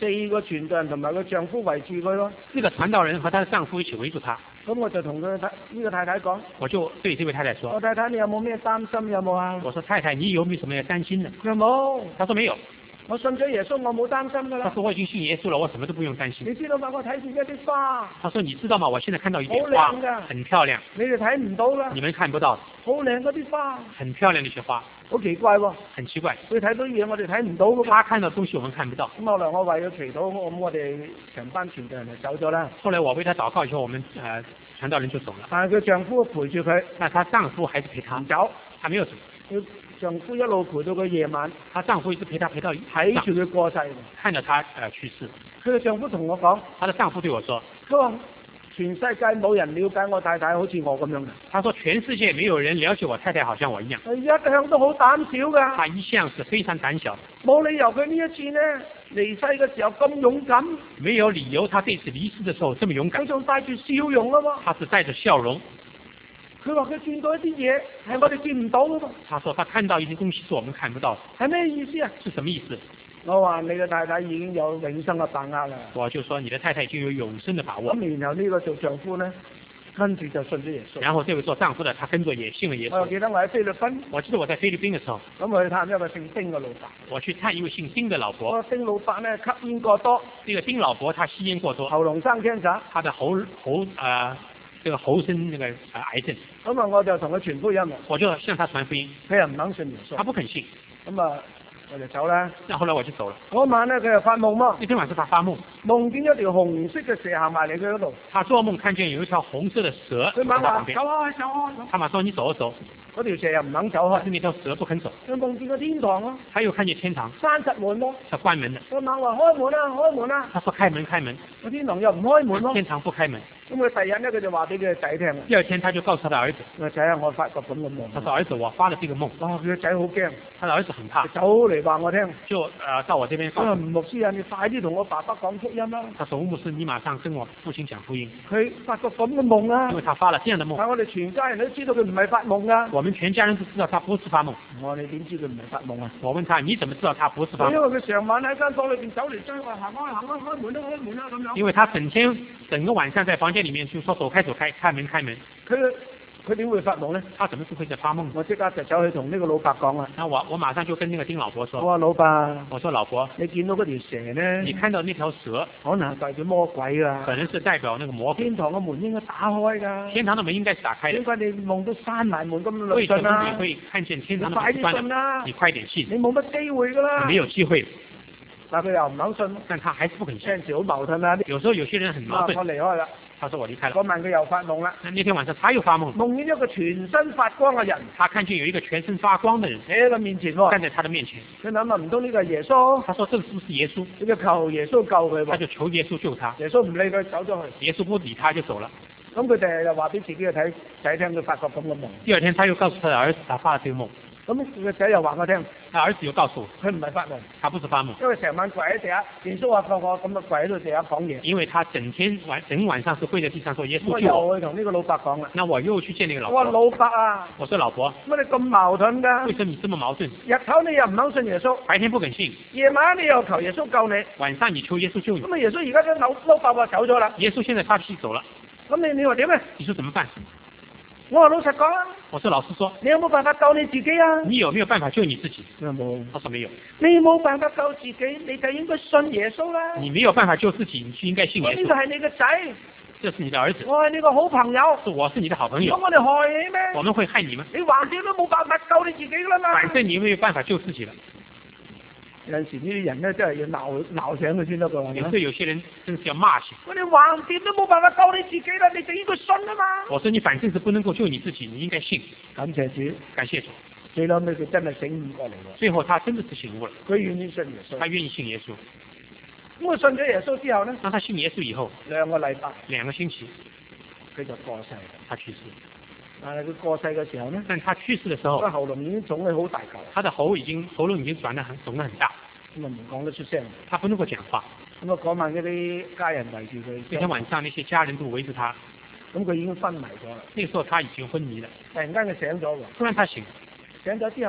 四個傳道人同埋個丈夫圍住佢咯。 四個傳道人和她的丈夫一起圍住她。 咁我就同佢太呢個太太講， 我就對這位太太說： 我太太你有冇咩擔心有冇啊？ 我說太太，你有沒有什麼要擔心的？ 佢話冇。 她說沒有。 我信咗耶穌，我冇擔心噶啦。 她說我已經信耶穌了，我什麼都不用擔心。 你知道嗎？我睇見一啲花。 她說你知道嗎？我現在看到一點花， 很，很漂亮。 你哋睇唔到啦。 你們看不到。 好靚嗰啲花。 很漂亮的一些花。 好奇怪喎。 很奇怪。 佢睇到嘢我哋睇唔到噶。 他看到東西我們看不到。 咁後來我為佢祈禱，咁我哋成班傳道人就走咗啦。 後來我為他禱告以後，我們呃傳道人就走了。 但係佢丈夫陪住佢。 那她丈夫還是陪她。 唔走。 他沒有走。 佢丈夫一路陪到佢夜晚。 她丈夫一直陪她陪到睇住佢過世。 看着她呃去世。 佢嘅丈夫同我講。 她的丈夫對我說。 佢話全世界冇人了解我太太好似我咁樣嘅。 他說全世界沒有人了解我太太好像我一樣。 佢一向都好膽小噶。 他一向是非常膽小。 冇理由佢呢一次呢離世嘅時候咁勇敢。 沒有理由他這次離世嘅時候這麼勇敢。 佢仲帶住笑容啊嘛。 他是帶着笑容。 佢話佢見到一啲嘢係我哋見唔到噶嘛。 他說他看到一些東西是我們看不到。 係咩意思啊？ 是什麼意思？ 我話你嘅太太已經有永生嘅把握啦。 我就說你的太太已經有永生的把握。 咁然後呢個做丈夫呢，跟住就信咗耶穌。 然後這位做丈夫的，他跟着也信了耶穌。 我記得我喺菲律賓。 我記得我在菲律賓嘅時候。 咁我去探一個姓丁嘅老伯。 我去探一位姓丁嘅老伯。 我丁老伯呢吸煙過多。 這個丁老伯他吸煙過多。 喉嚨生 cancer。 他的喉喉啊。呃這個喉生那個癌症， 咁啊我就同佢傳福音， 我就向他傳福音， 佢又唔肯信耶穌， 他不肯信， 咁啊我就走啦。 那後來我就走了。 嗰晚咧佢又發夢喎， 那天晚上他發夢， 夢見一條紅色嘅蛇行埋嚟佢嗰度， 他做夢看見有一條紅色的蛇在他旁邊， 走開走開， 他馬上說你走一走， 嗰條蛇又唔肯走開， 但是那條蛇不肯走。 佢夢見個天堂咯， 他又看見天堂， 閂實門咯， 是關門的。 個晚話開門啦開門啦， 他說開門開門， 個天堂又唔開門咯， 天堂不開門。 咁佢第二日咧佢就話俾佢個仔聽， 第二天他就告訴他的兒子， 個仔啊我發覺咁嘅夢， 他說兒子我發了這個夢， 哇佢個仔好驚， 他的兒子很怕， 走嚟話我聽， 就呃到我這邊告訴， 吳牧師啊你快啲同我爸爸講福音啦， 他說吳牧師你馬上跟我父親講福音， 佢發覺咁嘅夢啊， 因為他發了這樣的夢， 但我哋全家人都知道佢唔係發夢噶， 我們全家人都知道他不是發夢， 我哋點知佢唔係發夢啊？ 我問他你怎麼知道他不是發夢？ 因為佢成晚喺間房裏邊走嚟走去話行開行開開門啦開門啦咁樣， 因為他整天整個晚上在房間裏面就說走開走開開門開門， 佢佢點會發夢呢？ 他怎麼是會在發夢？ 我即刻就走去同呢個老伯講啦。 那我我馬上就跟那個丁老伯說， 我話老伯， 我說老伯， 你見到嗰條蛇呢？ 你看到那條蛇， 可能係代表魔鬼啊， 可能是代表那個魔鬼。 天堂嘅門應該打開㗎。 天堂的門應該是打開的。 點解你夢到閂埋門咁為什累盡啊？ 麼你會看見天堂的門快啲關信啦！ 了？你快點信！ 你冇乜機會㗎啦。 你沒有機會。 但佢又唔肯信， 但他還是不肯信。 有陣時好矛盾啊！ 有時候有些人很矛盾。 我離開啦。 他說我離開了。 嗰晚佢又發夢啦。 那那天晚上他又發夢。 夢見一個全身發光嘅人。 他看見有一個全身發光的人喺佢面前喎。 站在他的面前。 佢諗啊，唔通呢個係耶穌？ 他說這是不是耶穌？ 佢就求耶穌救佢喎。 他就求耶穌救他。 耶穌唔理佢走咗去。 耶穌不理他就走了。 咁佢哋就話俾自己嘅睇仔聽，佢發覺咁嘅夢。 第二天他又告訴他的兒子，他發了這個夢。 咁佢個仔又話我聽， 他兒子又告訴我， 佢唔係發夢， 他不是發夢， 因為成晚跪喺地下，耶穌話救我，咁啊跪喺度地下講嘢。 因為他整天晚整晚上是跪在地上說耶穌我救我。 又去同呢個老伯講啦， 那我又去見那個老我話伯。 老伯啊， 我說老伯， 乜你咁矛盾㗎？ 為什麼你這麼矛盾？ 日頭你又唔肯信耶穌， 白天不肯信， 夜晚你又求耶穌救你， 晚上你求耶穌救你。 咁啊耶穌而家都老老伯話走咗啦， 耶穌現在發脾氣走了， 咁你你話點咧？ 你說怎麼辦？ 我話老實講啊， 我說老實說， 你有冇辦法救你自己啊？ 你有沒有辦法救你自己？ 佢話冇。 他說沒有。 你冇辦法救自己，你就應該信耶穌啦。 你沒有辦法救自己，你就應該信耶穌。 我呢個係你個仔， 這是你的兒子。 我係你個好朋友。 是我是你的好朋友。 咁我哋害你咩？ 我們會害你嗎？ 你橫掂都冇辦法救你自己啦嘛。 反正你沒有辦法救自己了。 有陣時呢啲人咧真係要鬧鬧醒佢先得㗎。 有時有些人真是要罵醒。 我哋橫掂都冇辦法救你自己啦，你就應該信啊嘛。 我說你反正是不能夠救你自己，你應該信。 感謝主， 感謝主。 最後尾佢真係醒悟過嚟喎。 最後他真的是醒悟了， 佢願意信耶穌。 他願意信耶穌。 咁佢信咗耶穌之後呢？ 當他信耶穌以後， 兩個禮拜， 兩個星期， 佢就過世。 他去世。 但係佢過世嘅時候呢？ 但他去世嘅時候， 個喉嚨已經腫咗好大嚿。 他的喉已經喉嚨已經轉得很腫得很大。 咁啊唔講得出聲。 他不能夠講話。 咁啊嗰晚嗰啲家人圍住佢。 那天晚上那些家人都圍住他。 咁佢已經昏迷咗啦。 那個時候他已經昏迷了。 突然間佢醒咗喎。 突然他醒。 醒咗之後咧？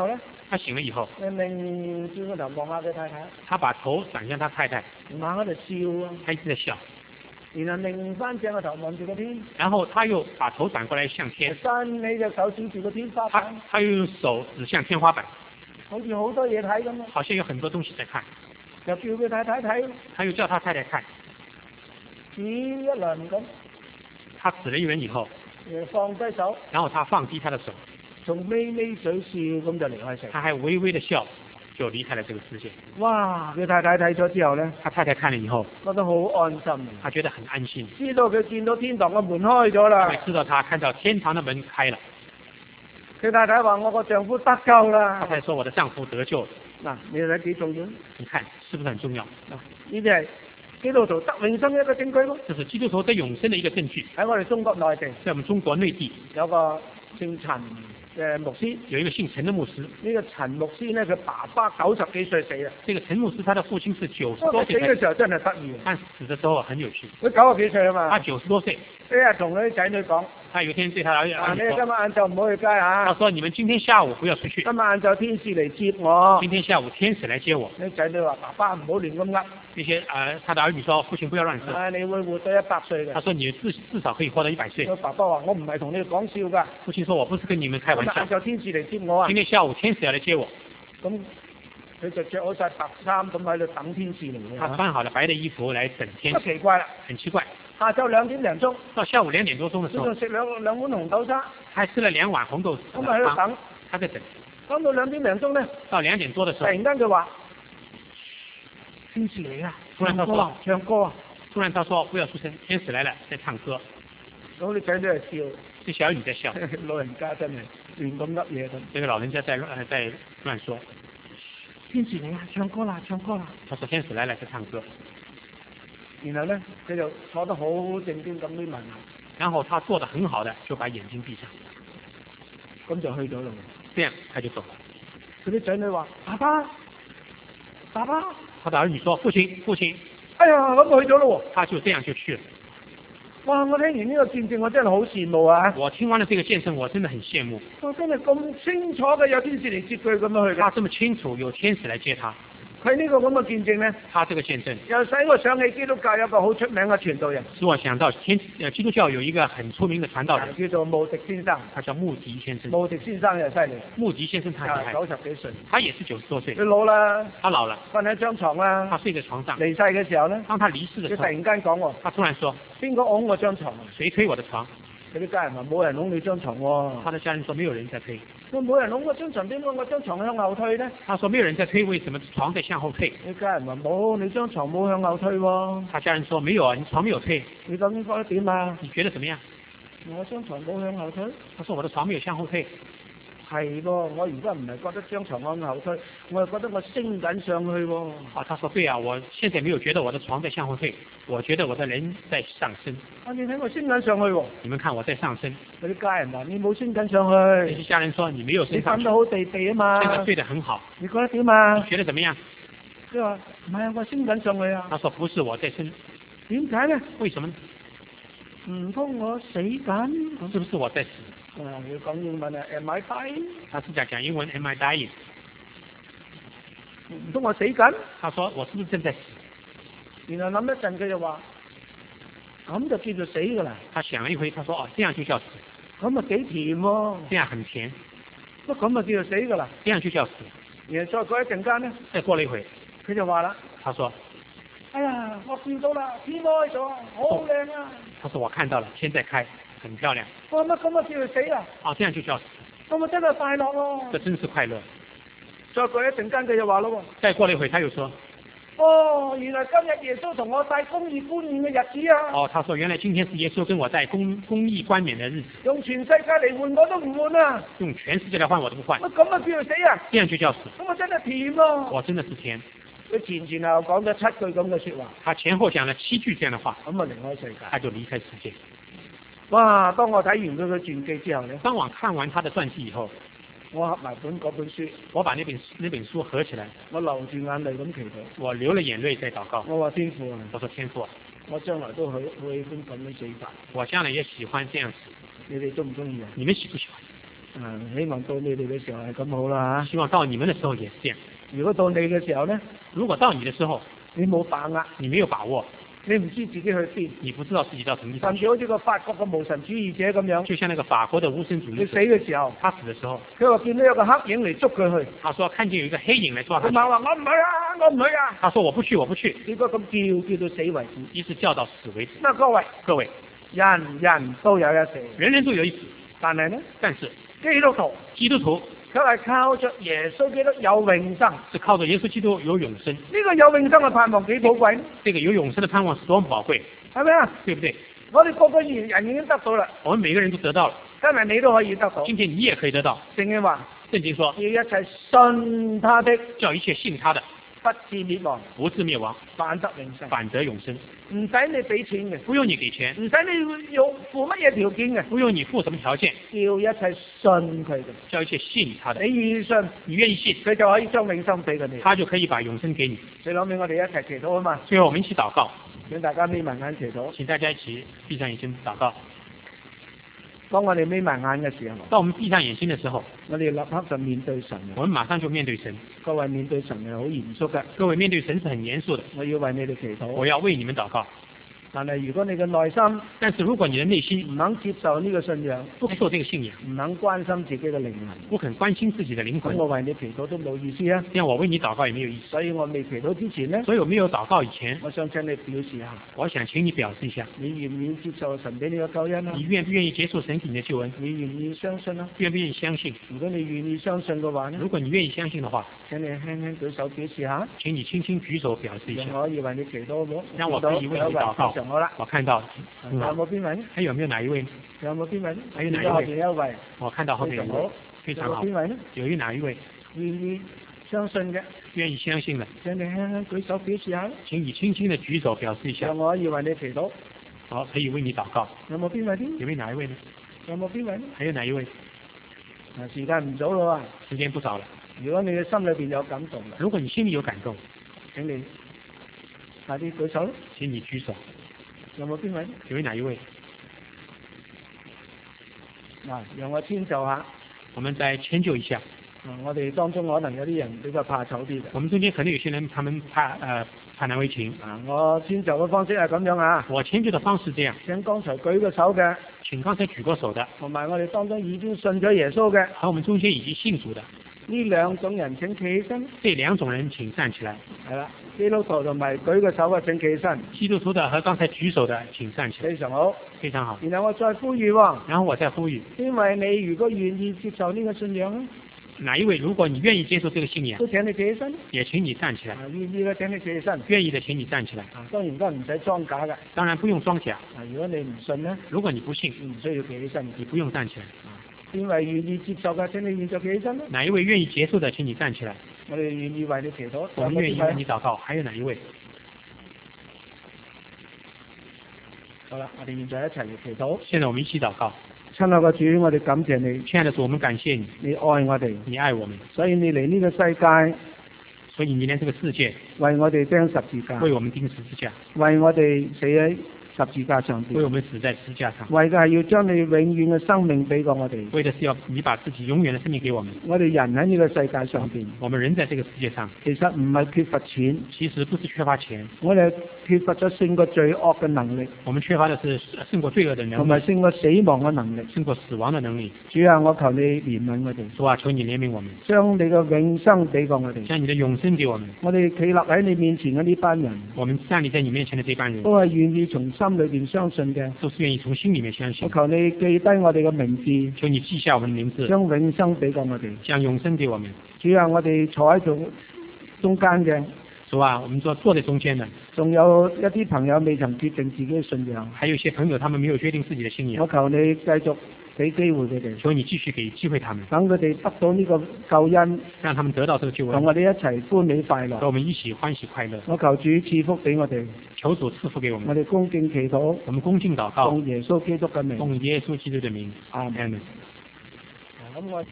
他醒了以後， 你擰轉個頭望下佢太太， 他把頭轉向他太太， 眼喺度笑啊， 他一直在笑， 然後擰翻正個頭望住個天， 然後他又把頭轉過來向天， 伸起隻手指住個天花他板， 他又用手指向天花板， 好似好多嘢睇咁啊， 好像有很多東西在看， 又叫佢太太睇， 他又叫他太太看， 指一輪咁， 他指了一輪以後， 誒放低手， 然後他放低他的手， 仲微微嘴笑咁就離開世。 他還微微的笑，就離開了這個世界。 哇！佢太太睇咗之後咧， 他太太看了以後， 覺得好安心， 他覺得很安心， 知道佢見到天堂嘅門開咗啦因為。知道他看到天堂的門開了。 佢太太話：我個丈夫得救啦他。才說我的丈夫得救了。 嗱，你睇幾重要？ 你看是不是很重要？ 嗱，呢啲係基督徒得永生嘅一個證據咯。 這是基督徒得永生的一個證據。 喺我哋中國內地在我們中國內地有個姓陳嘅牧師， 有一個姓陳的牧師， 呢、個陳牧師咧，佢爸爸九十幾歲死啦。 這個陳牧師他的父親是九十不過佢死多歲才嘅時候真係得意， 但死的時候很有趣。 佢九十幾歲啊嘛。 他九十多歲， 呢日同佢啲仔女講： 他有一天對他兒啊， 兒女說， 你今日晏晝唔好去街嚇。 他說你們今天下午不要出去， 今晚晏晝天使嚟接我。 今天下午天使來接我。 啲仔女話：爸爸唔好亂咁呃， 那些呃他的兒女說，父親不要亂說。 啊，你會活到一百歲嘅。 他說你至至少可以活到一百歲。 個爸爸話：我唔係同你哋講笑㗎。 父親說我不是跟你們開玩笑今日晏，晝天使嚟接我啊今！天下午天使要來接我。 咁佢就着好晒白衫咁喺度等天使嚟他嘅。 穿好了白的衣服來等天不使， 奇怪啦， 很奇怪。 下晝兩點零鐘， 到下午兩點多鐘的時候佢仲，食兩兩碗紅豆沙， 還吃了兩碗紅豆咁咪喺度湯， 等。 他在等。 等到兩點零鐘咧， 到兩點多的時候， 突然間佢話：天使嚟啦， 突然他唱歌啊說， 唱歌啊！ 突然他說不要出聲，天使來了，在唱歌。 咁啲仔女係笑， 這小女在笑， 老人家真係亂咁噏嘢咁。 這個老人家在呃在亂說。 天使嚟啦，唱歌啦，唱歌啦！ 他說天使來了，在唱歌。 然後咧，佢就坐得好正經咁啲問， 然後他做得很好的，就把眼睛閉上， 咁就去咗啦。 這樣他就走了。 佢啲仔女話：爸爸，爸爸， 他的兒女說父親父親， 哎呀，咁佢去咗咯他就這樣就去了。 喎！哇！我聽完呢個見證，我真係好羨慕啊！ 我聽完了這個見證，我真的很羨慕。 我真係咁清楚嘅有天使嚟接佢咁樣去嘅。 他這麼清楚有天使來接他， 佢呢個咁嘅見證咧， 他這個見證又使我想起基督教有個好出名嘅傳道人， 使我想到天呃基督教有一個很出名的傳道人， 叫做穆迪先生。 他叫穆迪先生。 穆迪先生又犀利， 穆迪先生他厲害， 九十幾歲， 他也是九十多歲佢，老啦， 他老了， 瞓喺張床啦他。睡在床上。 離世嘅時候咧， 當他離世的時候， 佢突然間講喎： 他突然說邊個拱我張床啊？ 誰推我的床？ 佢啲家人話冇人拱你張床喎。 他的家人說沒有人在推。 佢冇人拱我張床，點解我張床向後退咧？ 他說沒有人在推，為什麼床在向後退？ 啲家人話冇，你張床冇向後退喎。 他家人說沒有啊，你床沒有退， 你究竟覺得點啊？ 你覺得怎麼樣？ 我張床冇向後退。 他說我的床沒有向後退。 係喎，我而家唔係覺得張床向後退，我係覺得我升緊上去喎。 啊，他說對啊，我現在沒有覺得我的床在向後退，我覺得我的人在上升。 啊，你睇我升緊上去喎。 你們看我在上升。 嗰啲家人話你冇升緊上那些去， 家人說你沒有你升上去， 瞓到好地地啊嘛。 現在睡得很好， 你覺得點啊？ 覺得怎麼樣？ 佢話唔係啊，我升緊上去啊。 他說不是我在升， 點解咧？ 為什麼呢？ 唔通我死緊？ 是不是我在死？ 啊，要講英文啊，Am I dying？ 他是在講英文 ，Am I dying？ 唔通我死緊？ 他說我是不是正在死？ 然後諗一陣，佢就話咁就叫做死㗎啦。 他想了一回，他說哦，這樣就叫死， 咁啊幾甜喎， 這樣很甜， 不咁啊叫做死㗎啦。 這樣就叫死。 然後再過一陣間咧， 再過了一會， 佢就話啦： 他說， 哎呀，我見到啦，天開咗，好靚啊！ 他說我看到了，天在開，很漂亮。 我乜咁啊叫做死啊？ 哦，這樣就叫死， 咁啊真係快樂咯。 這真是快樂。 再過一陣間，佢就話咯喎。 再過了一會，他又說， 哦，原來今日耶穌同我戴公義冠冕嘅日子啊！ 哦，他說原來今天是耶穌跟我在公公義冠冕的日子， 用全世界嚟換我都唔換啊！ 用全世界來換我都不換， 乜咁啊叫做死啊？ 這樣就叫死。 咁啊真係甜咯！ 我真的是甜。 佢前前後後講咗七句咁嘅説話， 他前後講了七句這樣的話， 咁啊離開世界。 他就離開世界。 哇！當我睇完佢嘅傳記之後咧， 當我看完他的傳記以後， 我合埋本嗰本書， 我把那本那本書合起來， 我流住眼淚咁祈禱。 我流了眼淚在禱告。 我話天父啊， 我說天父啊， 我將來都好好喜歡咁樣死法， 我將來也喜歡這樣死， 你哋中唔中意啊？ 你們喜不喜歡？ 啊，希望到你哋嘅時候係咁好啦希望到你們的時候也是這樣。 吓。如果到你嘅時候咧， 如果到你的時候， 你冇把握， 你沒有把握， 你唔知自己去邊， 你不知道自己到什麼地方， 甚至好似個法國嘅無神主義者咁樣， 就像那個法國的無神主佢死義者， 嘅時候， 他死的時候， 佢話見到有個黑影嚟捉佢去， 他說看見有一個黑影來抓他去， 佢猛話我唔去啊，我唔去啊， 他說我不去，我不去， 結果咁叫叫到死為止。 一直叫到死為止。 嗱，各位， 各位， 人人都有一死， 人人都有一死， 但係咧， 但是基督徒基督徒佢係靠着耶穌基督有永生。 是靠着耶穌基督有永生。 呢個有永生嘅盼望幾寶貴呢？ 這個有永生的盼望是多麼寶貴， 係咪啊？ 對不對？ 我哋個個人已經得到啦， 我們每個人都得到了， 今日你都可以得到。 今天你也可以得到。 聖經話， 聖經說， 要一切信他的， 叫一切信他的， 不至滅亡， 不至滅亡， 反得永生。 反得永生。 唔使你俾錢嘅， 不用你給錢， 唔使你要付乜嘢條件嘅， 不用你付什麼條件， 叫一切信佢嘅。 叫一切信他的。 你願意信， 你願意信， 佢就可以將永生俾佢哋。 他就可以把永生給你。 最後面我哋一齊祈禱啊嘛， 最後我們一起禱告， 請大家眯埋眼祈禱。 請大家一起閉上眼睛禱告。 當我哋眯埋眼嘅時候， 當我們閉上眼睛的時候， 我哋立刻就面對神。 我們馬上就面對神。 各位面對神係好嚴肅嘅， 各位面對神是很嚴肅的， 我要為你哋祈禱。 我要為你們禱告。 但係如果你嘅內心但是如果你的內心唔肯接受呢個信仰， 不接受這個信仰， 唔肯關心自己嘅靈魂， 不肯關心自己的靈魂， 咁我為你祈禱都冇意思啊！ 這樣我為你禱告也沒有意思。 所以我未祈禱之前呢， 所以我沒有禱告以前， 我想請你表示下， 我想請你表示一下， 你願唔願意接受神俾你嘅救恩啊？ 你願不願意接受神給你的救恩？ 你願唔願意相信啊？ 願不願意相信？ 如果你願意相信嘅話呢， 如果你願意相信的話， 請你輕輕舉手表示下， 請你輕輕舉手表示一下， 讓我可以為你祈禱好唔好？ 讓我可以為你禱告。 上好啦， 我看到了， 有冇邊位呢？ 還有沒有哪一位？ 有冇邊位呢？ 還有哪一位？ 後邊有一位， 我看到後面有一位，非常好。 有冇邊位呢？ 有一哪一位願意相信嘅， 願意相信的？ 請你輕輕舉手表示下， 請你輕輕的舉手表示一下。 讓我可以為你祈禱。 好，可以為你禱告。 有冇邊位呢？ 有沒有哪一位呢？ 有冇邊位呢？ 還有哪一位？ 啊，時間唔早啦喎。 時間不早了。 如果你嘅心裏邊有感動嘅， 如果你心裏有感動， 請你快啲舉手。 請你舉手。 有冇邊位呢？ 有沒有哪一位？ 嗱，讓我遷就下。 我們再遷就一下。 啊，我哋當中可能有啲人比較怕醜啲嘅。 我們中間可能有些人，他們怕呃怕難為情。 啊，我遷就嘅方式係咁樣啊。 我遷就的方式這樣。 請剛才舉過手嘅， 請剛才舉過手的， 同埋我哋當中已經信咗耶穌嘅， 和我們中間已經信主的， 呢兩種人請企起身。 這兩種人請站起來。 係啦，基督徒同埋舉個手嘅請企起身。 基督徒的和剛才舉手的請站起來。 非常好， 非常好。 然後我再呼籲喎。 然後我再呼籲， 因為你如果願意接受呢個信仰咧， 哪一位如果你願意接受這個信仰， 都請你企起身。 也請你站起來。 啊，願意嘅請你企起身。 願意的請你站起來。 啊，當然都係唔使裝假嘅。 當然不用裝假。 啊，如果你唔信呢， 如果你不信， 唔需要企起身， 你不用站起來。 邊位願意接受嘅，請你現在企起身。 哪一位願意接受的，請你站起來。 我哋願意為你祈禱。 我們願意為你禱告。還有哪一位？ 好啦，我哋現在一齊嚟祈禱。 現在我們一起禱告。 親愛嘅主，我哋感謝你。 親愛的主，我們感謝你。 你愛我哋， 你愛我們， 所以你嚟呢個世界， 所以你嚟這個世界， 為我哋釘十字架， 為我們釘十字架， 為我哋死喺十字架上邊， 為我們死在十字架上， 為嘅係要將你永遠嘅生命俾過我哋。 為的是要你把自己永遠的生命給我們。 我哋人喺呢個世界上邊， 我們人在這個世界上， 其實唔係缺乏錢， 其實不是缺乏錢， 我哋缺乏咗勝過罪惡嘅能力， 我們缺乏的是勝過罪惡的能力， 同埋勝過死亡嘅能力， 勝過死亡的能力。 主啊，我求你憐憫我哋， 主啊，求你憐憫我們， 將你嘅永生俾過我哋， 將你的永生給我們。 我哋企立喺你面前嘅呢班人， 我們站立在你面前的這班人， 都係願意從心裏邊相信嘅， 都是願意從心裏面相信。 我求你記低我哋嘅名字， 求你記下我們的名字， 將永生俾過我哋， 將永生給我們。 主啊，我哋坐喺中中間嘅， 主啊，我們坐坐在中間的， 仲有一啲朋友未曾決定自己嘅信仰， 還有一些朋友他們沒有決定自己的信仰。 我求你繼續俾機會佢哋， 求你繼續給機會他們， 等佢哋得到呢個救恩， 讓他們得到這個救恩， 同我哋一齊歡喜快樂， 和我們一起歡喜快樂。 我求主賜福俾我哋， 求主賜福給我們。 我哋恭敬祈禱， 我們恭敬禱告， 奉耶穌基督嘅名， 奉耶穌基督的名， 阿門。 Amen。 咁我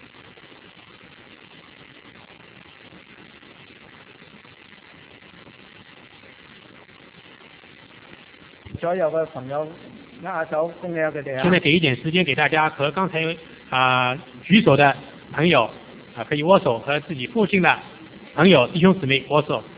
所有嘅朋友握下手，恭喜下佢哋啊！ 現在給一點時間給大家和剛才啊、呃、 举手的朋友啊，可以握手，和自己附近的朋友弟兄姊妹握手。